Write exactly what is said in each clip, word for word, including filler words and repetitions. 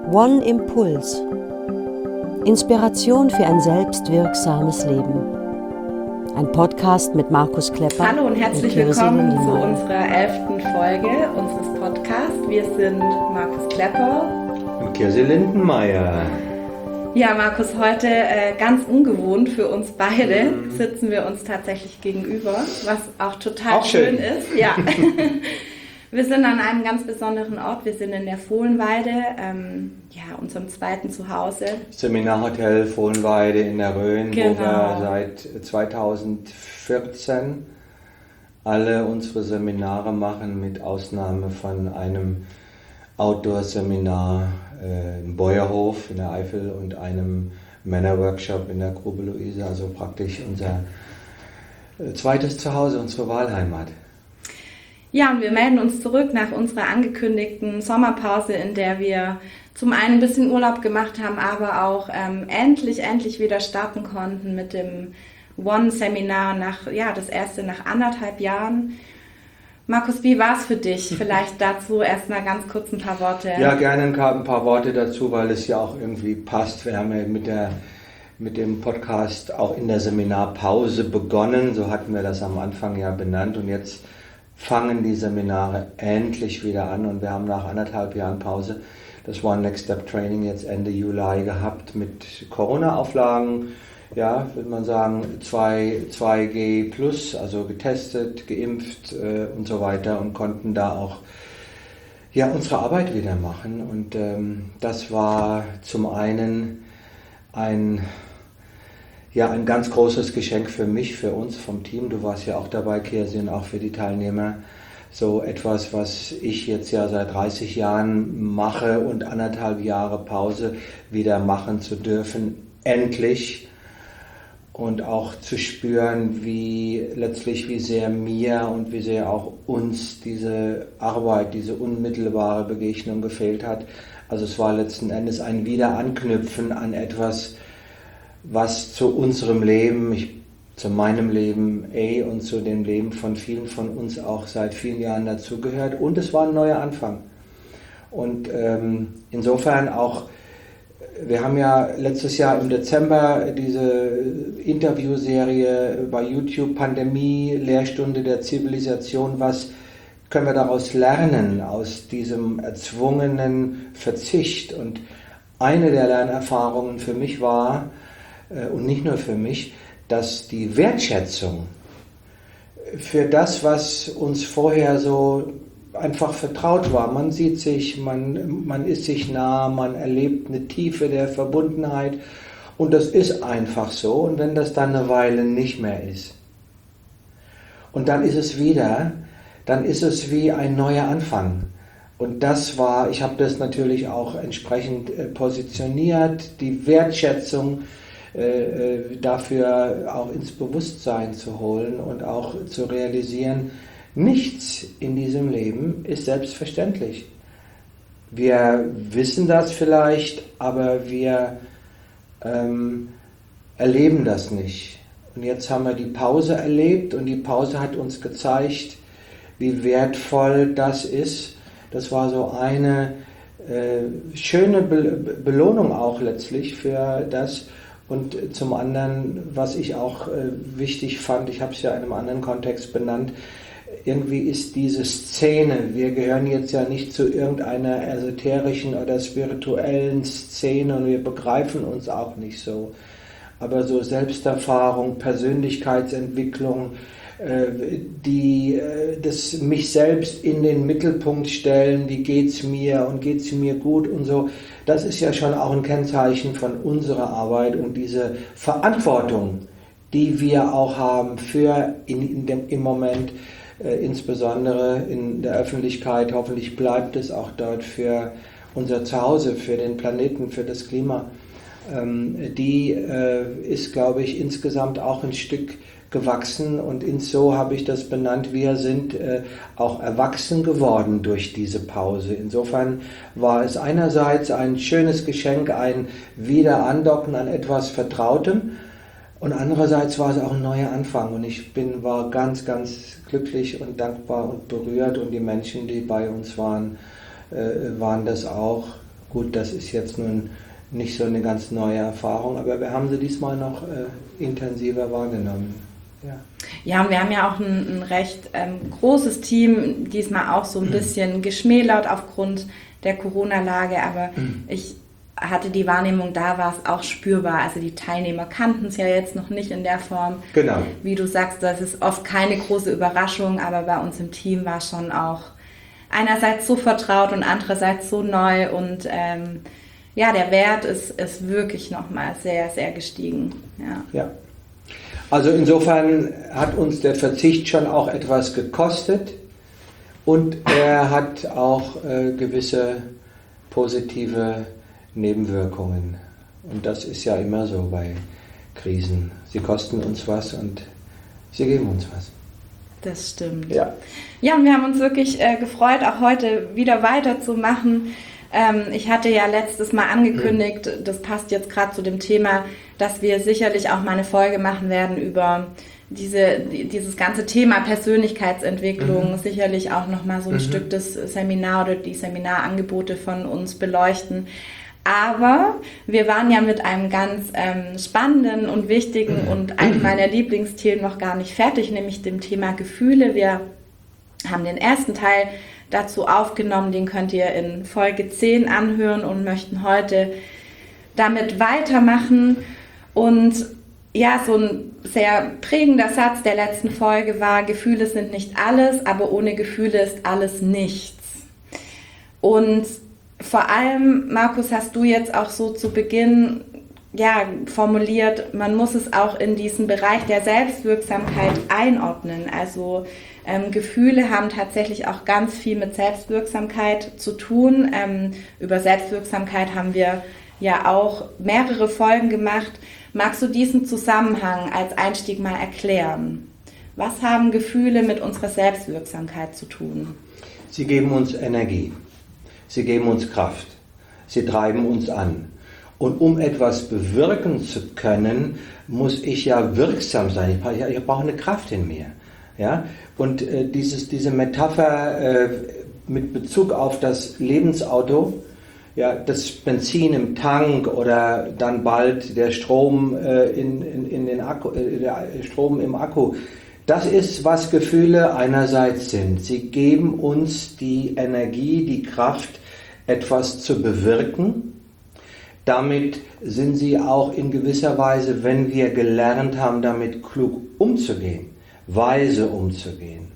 One Impuls. Inspiration für ein selbstwirksames Leben. Ein Podcast mit Markus Klepper. Hallo und herzlich und willkommen zu unserer elften Folge unseres Podcasts. Wir sind Markus Klepper und Kirsi Lindenmeier. Ja, Markus, heute äh, ganz ungewohnt für uns beide mhm. sitzen wir uns tatsächlich gegenüber, was auch total auch schön. schön ist. Ja. Wir sind an einem ganz besonderen Ort. Wir sind in der Fohlenweide, ähm, ja, unserem zweiten Zuhause. Seminarhotel Fohlenweide in der Rhön, genau. wo wir seit zweitausendvierzehn alle unsere Seminare machen, mit Ausnahme von einem Outdoor-Seminar äh, im Beuerhof in der Eifel und einem Männerworkshop in der Grube Luise, also praktisch unser äh, zweites Zuhause, unsere Wahlheimat. Ja, und wir melden uns zurück nach unserer angekündigten Sommerpause, in der wir zum einen ein bisschen Urlaub gemacht haben, aber auch ähm, endlich, endlich wieder starten konnten mit dem One-Seminar, nach, ja, das erste nach anderthalb Jahren. Markus, wie war es für dich? Vielleicht dazu erst mal ganz kurz ein paar Worte. Ja, gerne ein paar Worte dazu, weil es ja auch irgendwie passt. Wir haben ja mit der mit dem Podcast auch in der Seminarpause begonnen, so hatten wir das am Anfang ja benannt, und jetzt fangen die Seminare endlich wieder an, und wir haben nach anderthalb Jahren Pause das One Next Step Training jetzt Ende Juli gehabt mit Corona-Auflagen, ja, würde man sagen, zwei G plus, also getestet, geimpft äh, und so weiter, und konnten da auch ja, unsere Arbeit wieder machen. Und ähm, das war zum einen ein Ja, ein ganz großes Geschenk für mich, für uns vom Team. Du warst ja auch dabei, Kirsi, und auch für die Teilnehmer. So etwas, was ich jetzt ja seit dreißig Jahren mache und anderthalb Jahre Pause wieder machen zu dürfen, endlich. Und auch zu spüren, wie letztlich, wie sehr mir und wie sehr auch uns diese Arbeit, diese unmittelbare Begegnung gefehlt hat. Also es war letzten Endes ein Wiederanknüpfen an etwas, was zu unserem Leben, ich, zu meinem Leben ey, und zu dem Leben von vielen von uns auch seit vielen Jahren dazugehört. Und es war ein neuer Anfang. Und ähm, insofern auch, wir haben ja letztes Jahr im Dezember diese Interviewserie bei YouTube, Pandemie, Lehrstunde der Zivilisation, was können wir daraus lernen, aus diesem erzwungenen Verzicht. Und eine der Lernerfahrungen für mich war, und nicht nur für mich, dass die Wertschätzung für das, was uns vorher so einfach vertraut war, man sieht sich, man, man ist sich nah, man erlebt eine Tiefe der Verbundenheit, und das ist einfach so. Und wenn das dann eine Weile nicht mehr ist und dann ist es wieder, dann ist es wie ein neuer Anfang. Und das war, ich habe das natürlich auch entsprechend äh, positioniert, die Wertschätzung äh, dafür auch ins Bewusstsein zu holen und auch zu realisieren, nichts in diesem Leben ist selbstverständlich. Wir wissen das vielleicht, aber wir ähm, erleben das nicht. Und jetzt haben wir die Pause erlebt, und die Pause hat uns gezeigt, wie wertvoll das ist. Das war so eine äh, schöne Be- Belohnung auch letztlich für das. Und zum anderen, was ich auch äh, wichtig fand, ich habe es ja in einem anderen Kontext benannt, irgendwie ist diese Szene, wir gehören jetzt ja nicht zu irgendeiner esoterischen oder spirituellen Szene, und wir begreifen uns auch nicht so. Aber so Selbsterfahrung, Persönlichkeitsentwicklung, die das mich selbst in den Mittelpunkt stellen, wie geht's mir und geht's mir gut und so, das ist ja schon auch ein Kennzeichen von unserer Arbeit, und diese Verantwortung, die wir auch haben für in, in dem, im Moment, äh, insbesondere in der Öffentlichkeit, hoffentlich bleibt es auch dort, für unser Zuhause, für den Planeten, für das Klima, ähm, die äh, ist, glaube ich, insgesamt auch ein Stück gewachsen, und so habe ich das benannt, wir sind äh, auch erwachsen geworden durch diese Pause. Insofern war es einerseits ein schönes Geschenk, ein Wiederandocken an etwas Vertrautem, und andererseits war es auch ein neuer Anfang, und ich bin, war ganz, ganz glücklich und dankbar und berührt, und die Menschen, die bei uns waren, äh, waren das auch. Gut, das ist jetzt nun nicht so eine ganz neue Erfahrung, aber wir haben sie diesmal noch äh, intensiver wahrgenommen. Ja. Ja, und wir haben ja auch ein, ein recht ähm, großes Team, diesmal auch so ein bisschen geschmälert aufgrund der Corona-Lage, aber ich hatte die Wahrnehmung, da war es auch spürbar. Also die Teilnehmer kannten es ja jetzt noch nicht in der Form. Genau. Wie du sagst, das ist oft keine große Überraschung, aber bei uns im Team war schon auch einerseits so vertraut und andererseits so neu und ähm, ja, der Wert ist, ist wirklich nochmal sehr, sehr gestiegen. Ja. Ja. Also insofern hat uns der Verzicht schon auch etwas gekostet und er hat auch äh, gewisse positive Nebenwirkungen. Und das ist ja immer so bei Krisen. Sie kosten uns was und sie geben uns was. Das stimmt. Ja, ja, und wir haben uns wirklich äh, gefreut, auch heute wieder weiterzumachen. Ähm, ich hatte ja letztes Mal angekündigt, mhm. das passt jetzt gerade zu dem Thema, dass wir sicherlich auch mal eine Folge machen werden über diese, dieses ganze Thema Persönlichkeitsentwicklung, mhm. sicherlich auch nochmal so ein mhm. Stück das Seminar oder die Seminarangebote von uns beleuchten. Aber wir waren ja mit einem ganz ähm, spannenden und wichtigen mhm. und einem meiner Lieblingsthemen noch gar nicht fertig, nämlich dem Thema Gefühle. Wir haben den ersten Teil dazu aufgenommen, den könnt ihr in Folge zehn anhören und möchten heute damit weitermachen. Und ja, so ein sehr prägender Satz der letzten Folge war, Gefühle sind nicht alles, aber ohne Gefühle ist alles nichts. Und vor allem, Markus, hast du jetzt auch so zu Beginn ja, formuliert, man muss es auch in diesen Bereich der Selbstwirksamkeit einordnen. Also ähm, Gefühle haben tatsächlich auch ganz viel mit Selbstwirksamkeit zu tun. Ähm, über Selbstwirksamkeit haben wir ja auch mehrere Folgen gemacht. Magst du diesen Zusammenhang als Einstieg mal erklären? Was haben Gefühle mit unserer Selbstwirksamkeit zu tun? Sie geben uns Energie, sie geben uns Kraft, sie treiben uns an. Und um etwas bewirken zu können, muss ich ja wirksam sein. Ich brauche, ich brauche eine Kraft in mir. Ja? Und äh, dieses, diese Metapher äh, mit Bezug auf das Lebensauto, ja, das Benzin im Tank oder dann bald der Strom, äh, in, in, in den Akku, äh, der Strom im Akku, das ist, was Gefühle einerseits sind. Sie geben uns die Energie, die Kraft, etwas zu bewirken. Damit sind sie auch in gewisser Weise, wenn wir gelernt haben, damit klug umzugehen, weise umzugehen.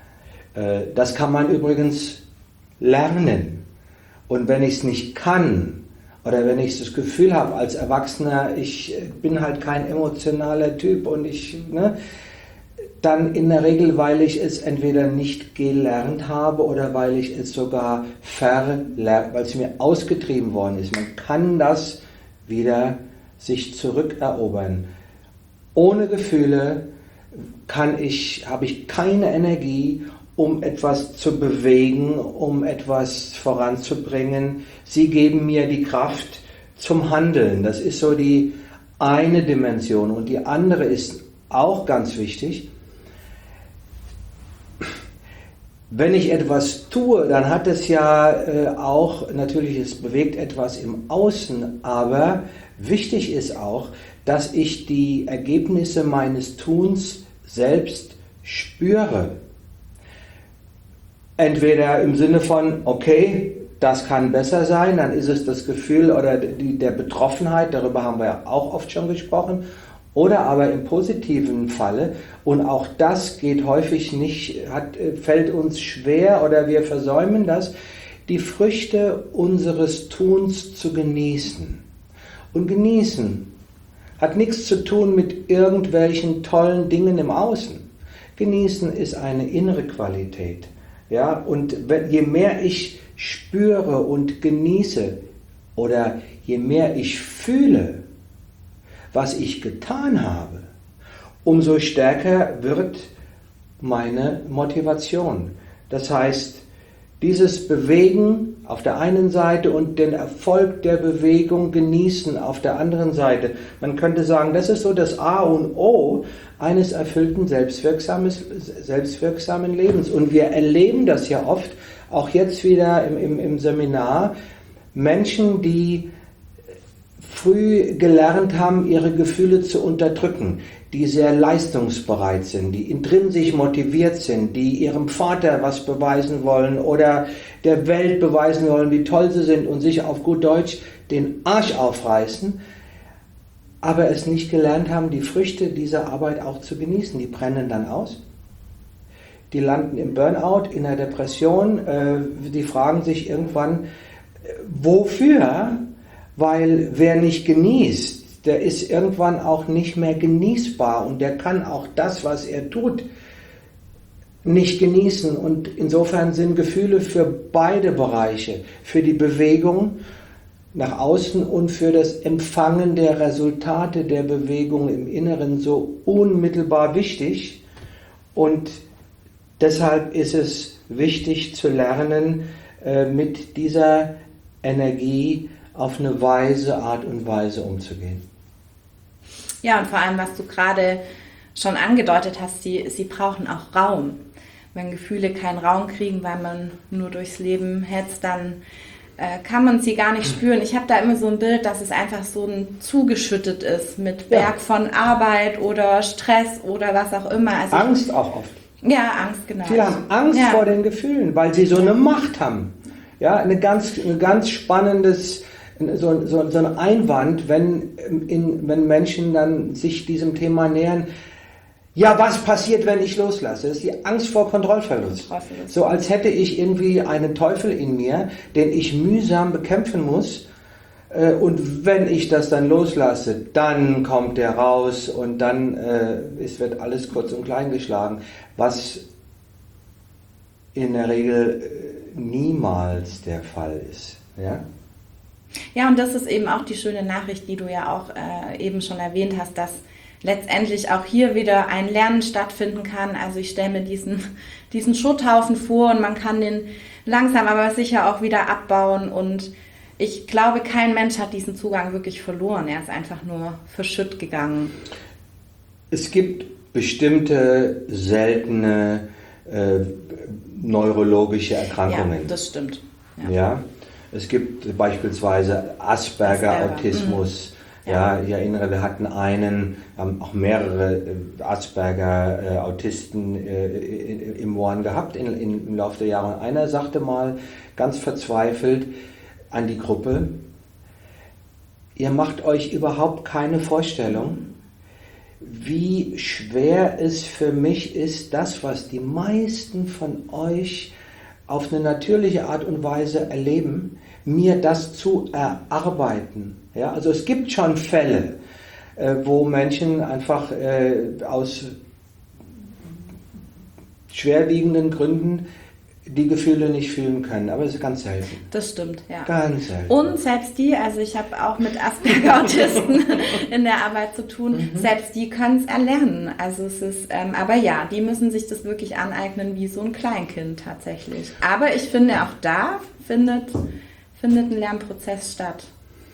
Das kann man übrigens lernen. Und wenn ich es nicht kann, oder wenn ich das Gefühl habe als Erwachsener, ich bin halt kein emotionaler Typ und ich, ne, dann in der Regel, weil ich es entweder nicht gelernt habe oder weil ich es sogar verlernt, weil es mir ausgetrieben worden ist. Man kann das wieder sich zurückerobern. Ohne Gefühle kann ich, habe ich keine Energie, um etwas zu bewegen, um etwas voranzubringen. Sie geben mir die Kraft zum Handeln. Das ist so die eine Dimension. Und die andere ist auch ganz wichtig. Wenn ich etwas tue, dann hat es ja äh, auch, natürlich, es bewegt etwas im Außen, aber wichtig ist auch, dass ich die Ergebnisse meines Tuns selbst spüre. Entweder im Sinne von, okay, das kann besser sein, dann ist es das Gefühl oder die, der Betroffenheit, darüber haben wir ja auch oft schon gesprochen, oder aber im positiven Falle, und auch das geht häufig nicht, hat, fällt uns schwer oder wir versäumen das, die Früchte unseres Tuns zu genießen. Und genießen hat nichts zu tun mit irgendwelchen tollen Dingen im Außen. Genießen ist eine innere Qualität. Ja? Und je mehr ich spüre und genieße oder je mehr ich fühle, was ich getan habe, umso stärker wird meine Motivation. Das heißt, dieses Bewegen auf der einen Seite und den Erfolg der Bewegung genießen auf der anderen Seite. Man könnte sagen, das ist so das A und O eines erfüllten, selbstwirksames, selbstwirksamen Lebens. Und wir erleben das ja oft, auch jetzt wieder im, im, im Seminar, Menschen, die früh gelernt haben, ihre Gefühle zu unterdrücken, die sehr leistungsbereit sind, die intrinsisch motiviert sind, die ihrem Vater was beweisen wollen oder der Welt beweisen wollen, wie toll sie sind und sich auf gut Deutsch den Arsch aufreißen, aber es nicht gelernt haben, die Früchte dieser Arbeit auch zu genießen. Die brennen dann aus. Die landen im Burnout, in der Depression. Die fragen sich irgendwann, wofür? Weil wer nicht genießt, der ist irgendwann auch nicht mehr genießbar und der kann auch das, was er tut, nicht genießen. Und insofern sind Gefühle für beide Bereiche, für die Bewegung nach außen und für das Empfangen der Resultate der Bewegung im Inneren so unmittelbar wichtig. Und deshalb ist es wichtig zu lernen, mit dieser Energie auf eine weise Art und Weise umzugehen. Ja, und vor allem, was du gerade schon angedeutet hast, sie, sie brauchen auch Raum. Wenn Gefühle keinen Raum kriegen, weil man nur durchs Leben hetzt, dann äh, kann man sie gar nicht spüren. Ich habe da immer so ein Bild, dass es einfach so ein zugeschüttet ist mit Berg ja. von Arbeit oder Stress oder was auch immer. Also Angst ich, auch oft. Ja, Angst, genau. Viele haben Angst ja. vor den Gefühlen, weil sie so eine Macht haben. Ja, eine ganz, ein ganz spannendes So, so, so ein Einwand, wenn, in, wenn Menschen dann sich diesem Thema nähern, ja, was passiert, wenn ich loslasse? Das ist die Angst vor Kontrollverlust. So als hätte ich irgendwie einen Teufel in mir, den ich mühsam bekämpfen muss. Und wenn ich das dann loslasse, dann kommt der raus und dann äh, es wird alles kurz und klein geschlagen, was in der Regel niemals der Fall ist. Ja? Ja, und das ist eben auch die schöne Nachricht, die du ja auch äh, eben schon erwähnt hast, dass letztendlich auch hier wieder ein Lernen stattfinden kann. Also ich stelle mir diesen, diesen Schutthaufen vor und man kann den langsam aber sicher auch wieder abbauen. Und ich glaube, kein Mensch hat diesen Zugang wirklich verloren. Er ist einfach nur verschütt gegangen. Es gibt bestimmte seltene äh, neurologische Erkrankungen. Ja, das stimmt. Ja. ja. Es gibt beispielsweise Asperger-Autismus. Mhm. Ja. ja, ich erinnere, wir hatten einen, haben auch mehrere Asperger-Autisten äh, im One gehabt in, in, im Laufe der Jahre. Einer sagte mal ganz verzweifelt an die Gruppe, ihr macht euch überhaupt keine Vorstellung, wie schwer es für mich ist, das, was die meisten von euch auf eine natürliche Art und Weise erleben, mir das zu erarbeiten. Ja, also es gibt schon Fälle, äh, wo Menschen einfach äh, aus schwerwiegenden Gründen die Gefühle nicht fühlen können, aber es ist ganz selten. Das stimmt, ja. Ganz selten. Und selbst die, also ich habe auch mit Asperger-Autisten in der Arbeit zu tun, mhm. selbst die können es erlernen. Also es ist, ähm, aber ja, die müssen sich das wirklich aneignen wie so ein Kleinkind tatsächlich. Aber ich finde, auch da findet, findet ein Lernprozess statt.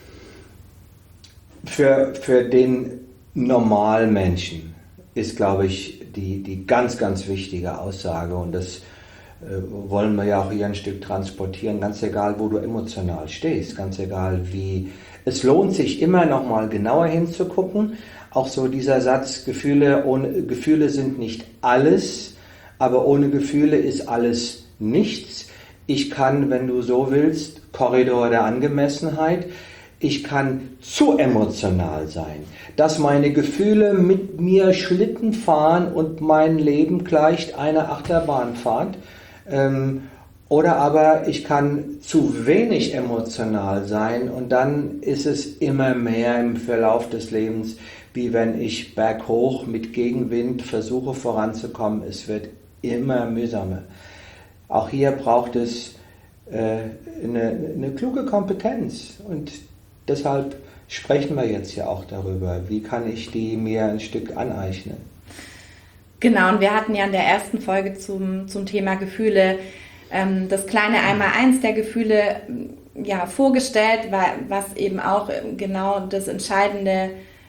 Für, für den Normalmenschen ist, glaube ich, die, die ganz, ganz wichtige Aussage, und das wollen wir ja auch hier ein Stück transportieren, ganz egal, wo du emotional stehst, ganz egal wie. Es lohnt sich immer noch mal genauer hinzugucken. Auch so dieser Satz, Gefühle, ohne, Gefühle sind nicht alles, aber ohne Gefühle ist alles nichts. Ich kann, wenn du so willst, Korridor der Angemessenheit, ich kann zu emotional sein, dass meine Gefühle mit mir Schlitten fahren und mein Leben gleicht einer Achterbahnfahrt. Ähm, oder aber ich kann zu wenig emotional sein und dann ist es immer mehr im Verlauf des Lebens, wie wenn ich berghoch mit Gegenwind versuche voranzukommen. Es wird immer mühsamer. Auch hier braucht es äh, eine, eine kluge Kompetenz und deshalb sprechen wir jetzt ja auch darüber, wie kann ich die mir ein Stück aneignen. Genau, und wir hatten ja in der ersten Folge zum, zum Thema Gefühle ähm, das kleine Einmaleins der Gefühle ja, vorgestellt, weil, was eben auch genau das entscheidende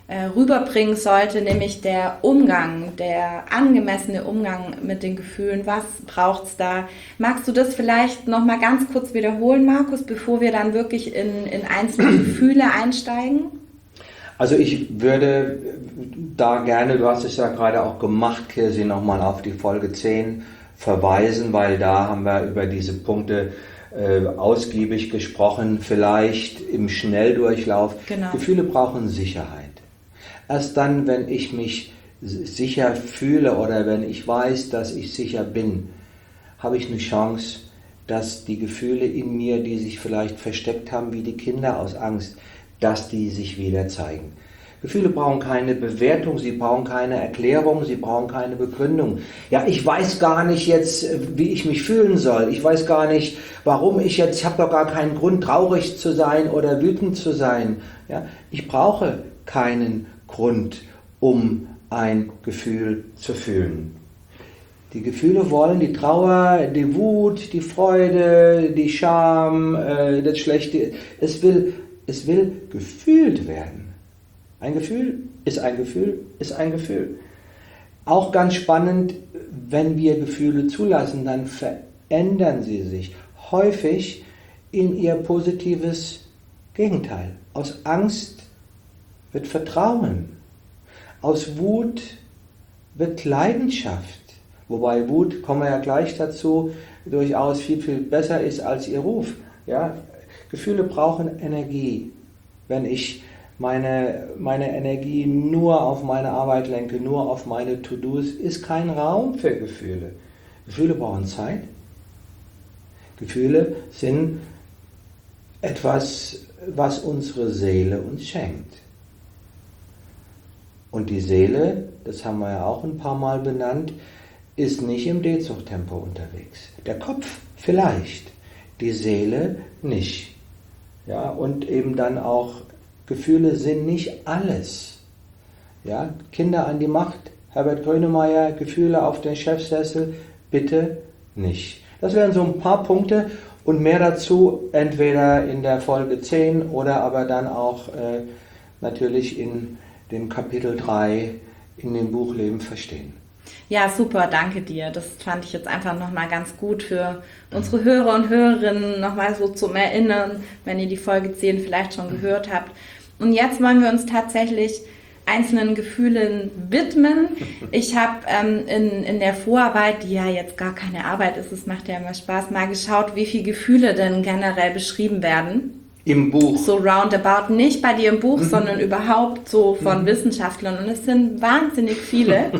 äh, rüberbringen sollte, nämlich der Umgang, der angemessene Umgang mit den Gefühlen. Was braucht's da? Magst du das vielleicht noch mal ganz kurz wiederholen, Markus, bevor wir dann wirklich in, in einzelne Gefühle einsteigen? Also ich würde da gerne, du hast es ja gerade auch gemacht, Kirsi, nochmal auf die Folge zehn verweisen, weil da haben wir über diese Punkte äh, ausgiebig gesprochen, vielleicht im Schnelldurchlauf. Genau. Gefühle brauchen Sicherheit. Erst dann, wenn ich mich sicher fühle oder wenn ich weiß, dass ich sicher bin, habe ich eine Chance, dass die Gefühle in mir, die sich vielleicht versteckt haben, wie die Kinder aus Angst, dass die sich wieder zeigen. Gefühle brauchen keine Bewertung, sie brauchen keine Erklärung, sie brauchen keine Begründung. Ja, ich weiß gar nicht jetzt, wie ich mich fühlen soll. Ich weiß gar nicht, warum ich jetzt, ich habe doch gar keinen Grund, traurig zu sein oder wütend zu sein. Ja, ich brauche keinen Grund, um ein Gefühl zu fühlen. Die Gefühle wollen die Trauer, die Wut, die Freude, die Scham, das Schlechte. Es will, es will gefühlt werden. Ein Gefühl ist ein Gefühl, ist ein Gefühl. Auch ganz spannend, wenn wir Gefühle zulassen, dann verändern sie sich häufig in ihr positives Gegenteil. Aus Angst wird Vertrauen. Aus Wut wird Leidenschaft. Wobei Wut, kommen wir ja gleich dazu, durchaus viel, viel besser ist als ihr Ruf. Ja? Gefühle brauchen Energie. Wenn ich meine, meine Energie nur auf meine Arbeit lenke, nur auf meine To-Dos, ist kein Raum für Gefühle. Gefühle brauchen Zeit. Gefühle sind etwas, was unsere Seele uns schenkt. Und die Seele, das haben wir ja auch ein paar Mal benannt, ist nicht im D-Zug-Tempo unterwegs. Der Kopf vielleicht, die Seele nicht. Ja, und eben dann auch, Gefühle sind nicht alles. Ja, Kinder an die Macht, Herbert Grönemeyer, Gefühle auf den Chefsessel, bitte nicht. Das wären so ein paar Punkte und mehr dazu entweder in der Folge zehn oder aber dann auch äh, natürlich in dem Kapitel drei in dem Buch Leben verstehen. Ja, super, danke dir. Das fand ich jetzt einfach nochmal ganz gut für unsere Hörer und Hörerinnen, nochmal so zum Erinnern, wenn ihr die Folge zehn vielleicht schon gehört habt. Und jetzt wollen wir uns tatsächlich einzelnen Gefühlen widmen. Ich habe ähm, in, in der Vorarbeit, die ja jetzt gar keine Arbeit ist, es macht ja immer Spaß, mal geschaut, wie viele Gefühle denn generell beschrieben werden. Im Buch? So roundabout, nicht bei dir im Buch, mhm. sondern überhaupt so von mhm. Wissenschaftlern. Und es sind wahnsinnig viele.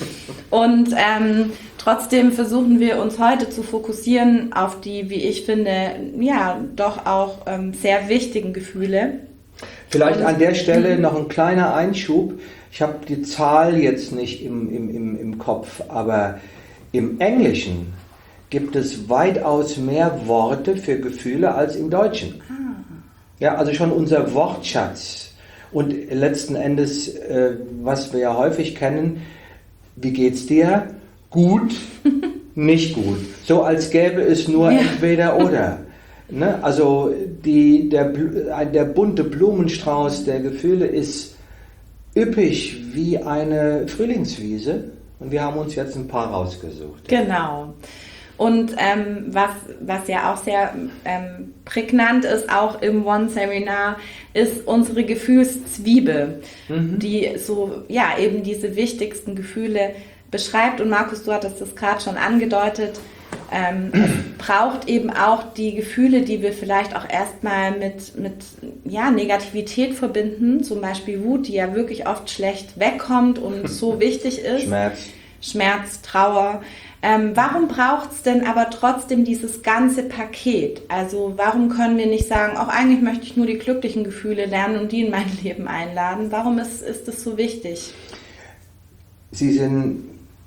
Und ähm, trotzdem versuchen wir uns heute zu fokussieren auf die, wie ich finde, ja, doch auch ähm, sehr wichtigen Gefühle. Vielleicht an der Stelle noch ein kleiner Einschub. Ich habe die Zahl jetzt nicht im, im, im, im Kopf, aber im Englischen gibt es weitaus mehr Worte für Gefühle als im Deutschen. Ah. Ja, also schon unser Wortschatz. Und letzten Endes, äh, was wir ja häufig kennen, wie geht's dir? Gut, nicht gut. So als gäbe es nur ja. entweder oder. Ne? Also die, der, der bunte Blumenstrauß der Gefühle ist üppig wie eine Frühlingswiese und wir haben uns jetzt ein paar rausgesucht. Genau. Und ähm, was, was ja auch sehr ähm, prägnant ist, auch im One-Seminar, ist unsere Gefühlszwiebel, mhm. die so, ja, eben diese wichtigsten Gefühle beschreibt. Und Markus, du hattest das gerade schon angedeutet, ähm, es braucht eben auch die Gefühle, die wir vielleicht auch erstmal mit, mit ja, Negativität verbinden, zum Beispiel Wut, die ja wirklich oft schlecht wegkommt und so wichtig ist. Schmerz. Schmerz, Trauer. Ähm, warum braucht es denn aber trotzdem dieses ganze Paket? Also warum können wir nicht sagen, auch eigentlich möchte ich nur die glücklichen Gefühle lernen und die in mein Leben einladen? Warum ist, ist das so wichtig? Sie sind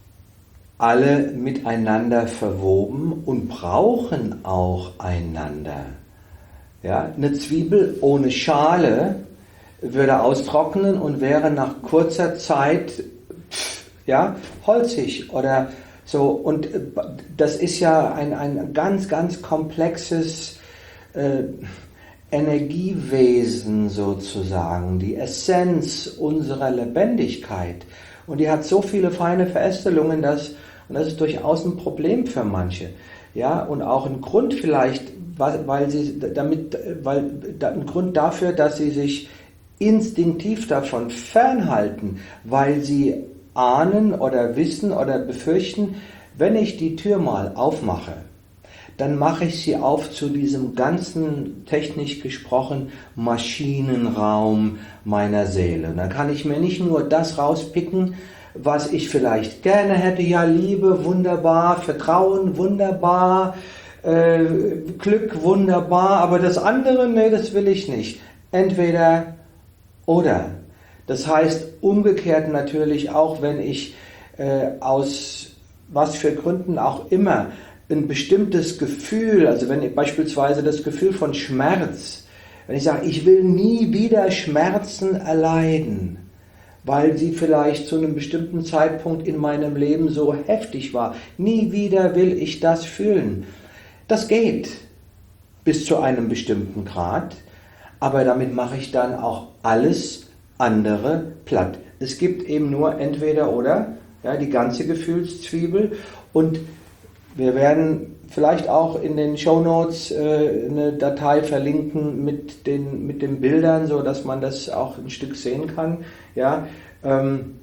alle miteinander verwoben und brauchen auch einander. Ja, eine Zwiebel ohne Schale würde austrocknen und wäre nach kurzer Zeit ja, holzig oder so. Und das ist ja ein, ein ganz, ganz komplexes äh, Energiewesen sozusagen, die Essenz unserer Lebendigkeit. Und die hat so viele feine Verästelungen, dass, und das ist durchaus ein Problem für manche. Ja, und auch ein Grund vielleicht, weil sie damit, weil ein Grund dafür, dass sie sich instinktiv davon fernhalten, weil sie ahnen oder wissen oder befürchten, wenn ich die Tür mal aufmache, dann mache ich sie auf zu diesem ganzen, technisch gesprochen, Maschinenraum meiner Seele. Und dann kann ich mir nicht nur das rauspicken, was ich vielleicht gerne hätte, ja, Liebe, wunderbar, Vertrauen, wunderbar, äh, Glück, wunderbar, aber das andere, nee, das will ich nicht. Entweder oder. Das heißt, umgekehrt natürlich auch, wenn ich äh, aus was für Gründen auch immer ein bestimmtes Gefühl, also wenn ich beispielsweise das Gefühl von Schmerz, wenn ich sage, ich will nie wieder Schmerzen erleiden, weil sie vielleicht zu einem bestimmten Zeitpunkt in meinem Leben so heftig war, nie wieder will ich das fühlen. Das geht bis zu einem bestimmten Grad, aber damit mache ich dann auch alles andere platt. Es gibt eben nur entweder oder, ja, die ganze Gefühlszwiebel, und wir werden vielleicht auch in den Shownotes äh, eine Datei verlinken mit den, mit den Bildern, so dass man das auch ein Stück sehen kann. Ja, ähm,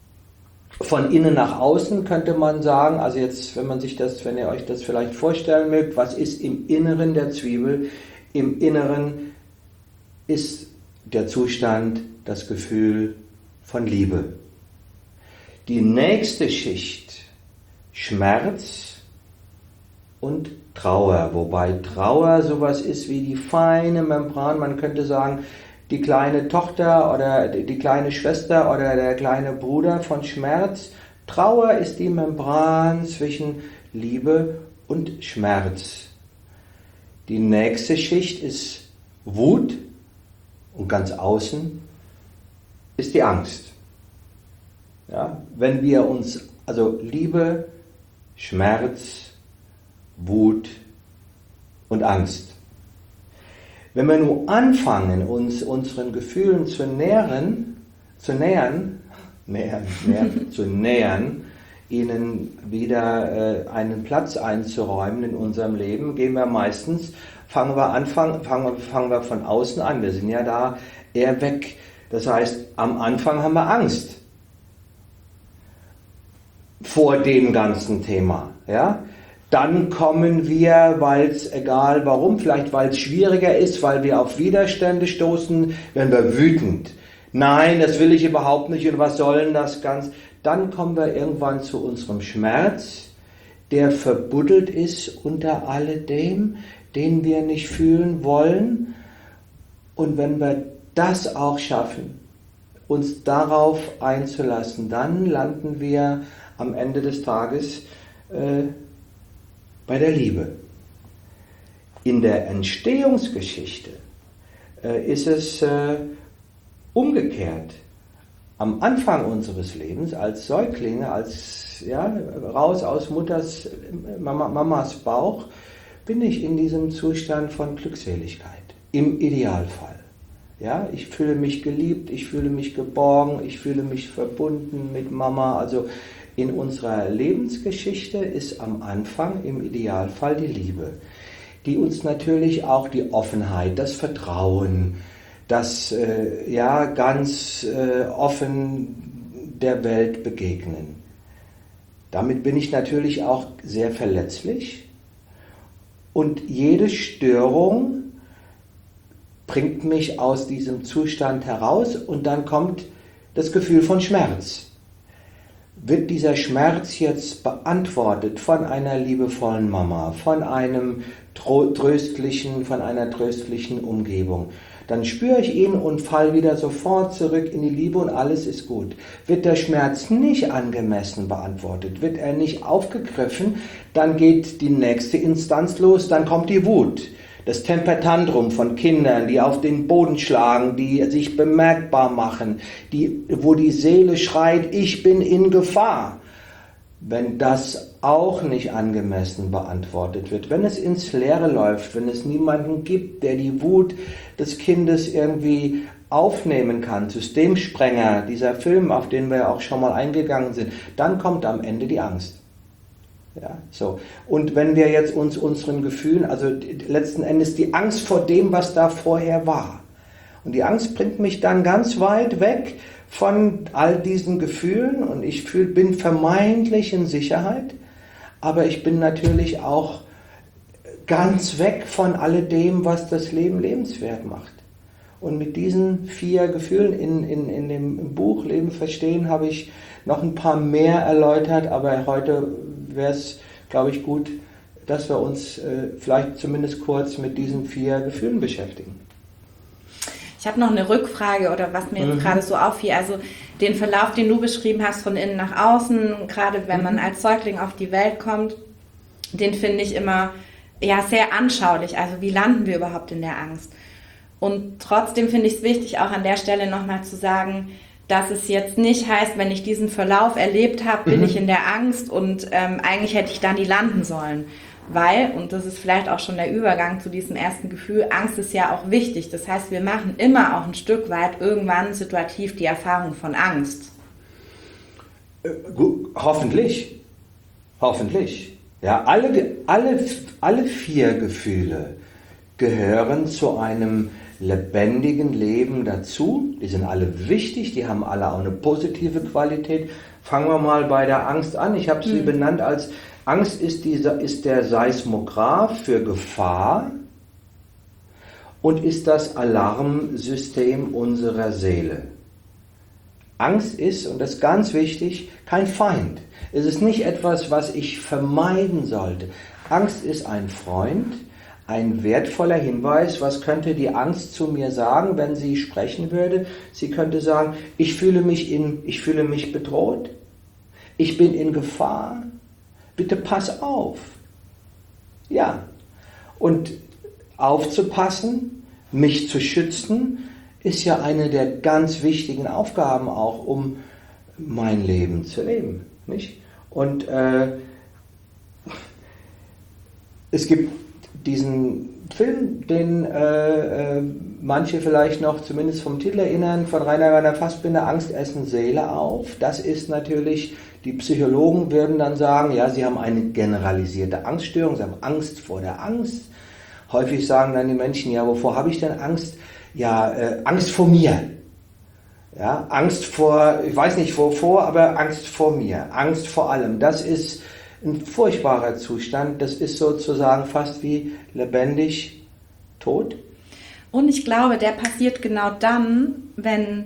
von innen nach außen könnte man sagen, also jetzt, wenn man sich das, wenn ihr euch das vielleicht vorstellen mögt, was ist im Inneren der Zwiebel? Im Inneren ist der Zustand, das Gefühl von Liebe. Die nächste Schicht, Schmerz und Trauer, wobei Trauer sowas ist wie die feine Membran, man könnte sagen, die kleine Tochter oder die kleine Schwester oder der kleine Bruder von Schmerz. Trauer ist die Membran zwischen Liebe und Schmerz. Die nächste Schicht ist Wut, und ganz außen ist die Angst. Ja, wenn wir uns, also Liebe, Schmerz, Wut und Angst. Wenn wir nur anfangen, uns unseren Gefühlen zu nähern, zu nähern, nähern, nähern zu nähern, ihnen wieder äh, einen Platz einzuräumen in unserem Leben, gehen wir meistens, fangen wir, anfangen, fangen, fangen wir von außen an. Wir sind ja da eher weg. Das heißt, am Anfang haben wir Angst vor dem ganzen Thema. Ja? Dann kommen wir, weil es, egal warum, vielleicht weil es schwieriger ist, weil wir auf Widerstände stoßen, werden wir wütend. Nein, das will ich überhaupt nicht und was soll denn das ganz? Dann kommen wir irgendwann zu unserem Schmerz, der verbuddelt ist unter alledem, den wir nicht fühlen wollen. Und wenn wir das auch schaffen, uns darauf einzulassen, dann landen wir am Ende des Tages äh, bei der Liebe. In der Entstehungsgeschichte äh, ist es äh, umgekehrt. Am Anfang unseres Lebens, als Säuglinge, als ja, raus aus Mutters, Mama, Mamas Bauch, bin ich in diesem Zustand von Glückseligkeit, im Idealfall. Ja, ich fühle mich geliebt, ich fühle mich geborgen, ich fühle mich verbunden mit Mama. Also in unserer Lebensgeschichte ist am Anfang im Idealfall die Liebe, die uns natürlich auch die Offenheit, das Vertrauen, das äh, ja ganz äh, offen der Welt begegnen. Damit bin ich natürlich auch sehr verletzlich, und jede Störung bringt mich aus diesem Zustand heraus, und dann kommt das Gefühl von Schmerz. Wird dieser Schmerz jetzt beantwortet von einer liebevollen Mama, von einem tröstlichen, von einer tröstlichen Umgebung, dann spüre ich ihn und falle wieder sofort zurück in die Liebe und alles ist gut. Wird der Schmerz nicht angemessen beantwortet, wird er nicht aufgegriffen, dann geht die nächste Instanz los, dann kommt die Wut. Das Tempertantrum von Kindern, die auf den Boden schlagen, die sich bemerkbar machen, die, wo die Seele schreit, ich bin in Gefahr. wenn das auch nicht angemessen beantwortet wird, wenn es ins Leere läuft, wenn es niemanden gibt, der die Wut des Kindes irgendwie aufnehmen kann, Systemsprenger, dieser Film, auf den wir auch schon mal eingegangen sind, dann kommt am Ende die Angst. Ja, so. Und wenn wir jetzt uns unseren Gefühlen, also letzten Endes die Angst vor dem, was da vorher war. Und die Angst bringt mich dann ganz weit weg von all diesen Gefühlen und ich fühl, bin vermeintlich in Sicherheit, aber ich bin natürlich auch ganz weg von alledem, was das Leben lebenswert macht. Und mit diesen vier Gefühlen in, in, in dem Buch Leben verstehen habe ich noch ein paar mehr erläutert, aber heute wäre es, glaube ich, gut, dass wir uns äh, vielleicht zumindest kurz mit diesen vier Gefühlen beschäftigen. Ich habe noch eine Rückfrage oder was mir jetzt mhm. gerade so auffiel. Also den Verlauf, den du beschrieben hast, von innen nach außen, gerade wenn mhm. man als Säugling auf die Welt kommt, den finde ich immer ja, sehr anschaulich. Also wie landen wir überhaupt in der Angst? Und trotzdem finde ich es wichtig, auch an der Stelle nochmal zu sagen, dass es jetzt nicht heißt, wenn ich diesen Verlauf erlebt habe, bin mhm. ich in der Angst und ähm, eigentlich hätte ich da nie landen sollen. Weil, und das ist vielleicht auch schon der Übergang zu diesem ersten Gefühl, Angst ist ja auch wichtig. Das heißt, wir machen immer auch ein Stück weit irgendwann situativ die Erfahrung von Angst. Äh, gut, hoffentlich. Hoffentlich. Ja, alle, alle, alle vier Gefühle gehören zu einem lebendigen Leben dazu. Die sind alle wichtig, die haben alle auch eine positive Qualität. Fangen wir mal bei der Angst an. Ich habe sie mhm. benannt als Angst ist, dieser, ist der Seismograph für Gefahr und ist das Alarmsystem unserer Seele. Angst ist, und das ist ganz wichtig, kein Feind. Es ist nicht etwas, was ich vermeiden sollte. Angst ist ein Freund, ein wertvoller Hinweis. Was könnte die Angst zu mir sagen, wenn sie sprechen würde? Sie könnte sagen, ich fühle mich, in, ich fühle mich bedroht, ich bin in Gefahr. Bitte pass auf. Ja. Und aufzupassen, mich zu schützen, ist ja eine der ganz wichtigen Aufgaben auch, um mein Leben zu leben. Nicht? Und äh, es gibt diesen Film, den äh, äh, manche vielleicht noch zumindest vom Titel erinnern, von Rainer Werner Fassbinder, Angst essen Seele auf. Das ist natürlich, die Psychologen würden dann sagen, ja, sie haben eine generalisierte Angststörung, sie haben Angst vor der Angst. Häufig sagen dann die Menschen, ja, wovor habe ich denn Angst? Ja, äh, Angst vor mir. Ja, Angst vor, ich weiß nicht wovor, aber Angst vor mir, Angst vor allem. Das ist ein furchtbarer Zustand, das ist sozusagen fast wie lebendig tot. Und ich glaube, der passiert genau dann, wenn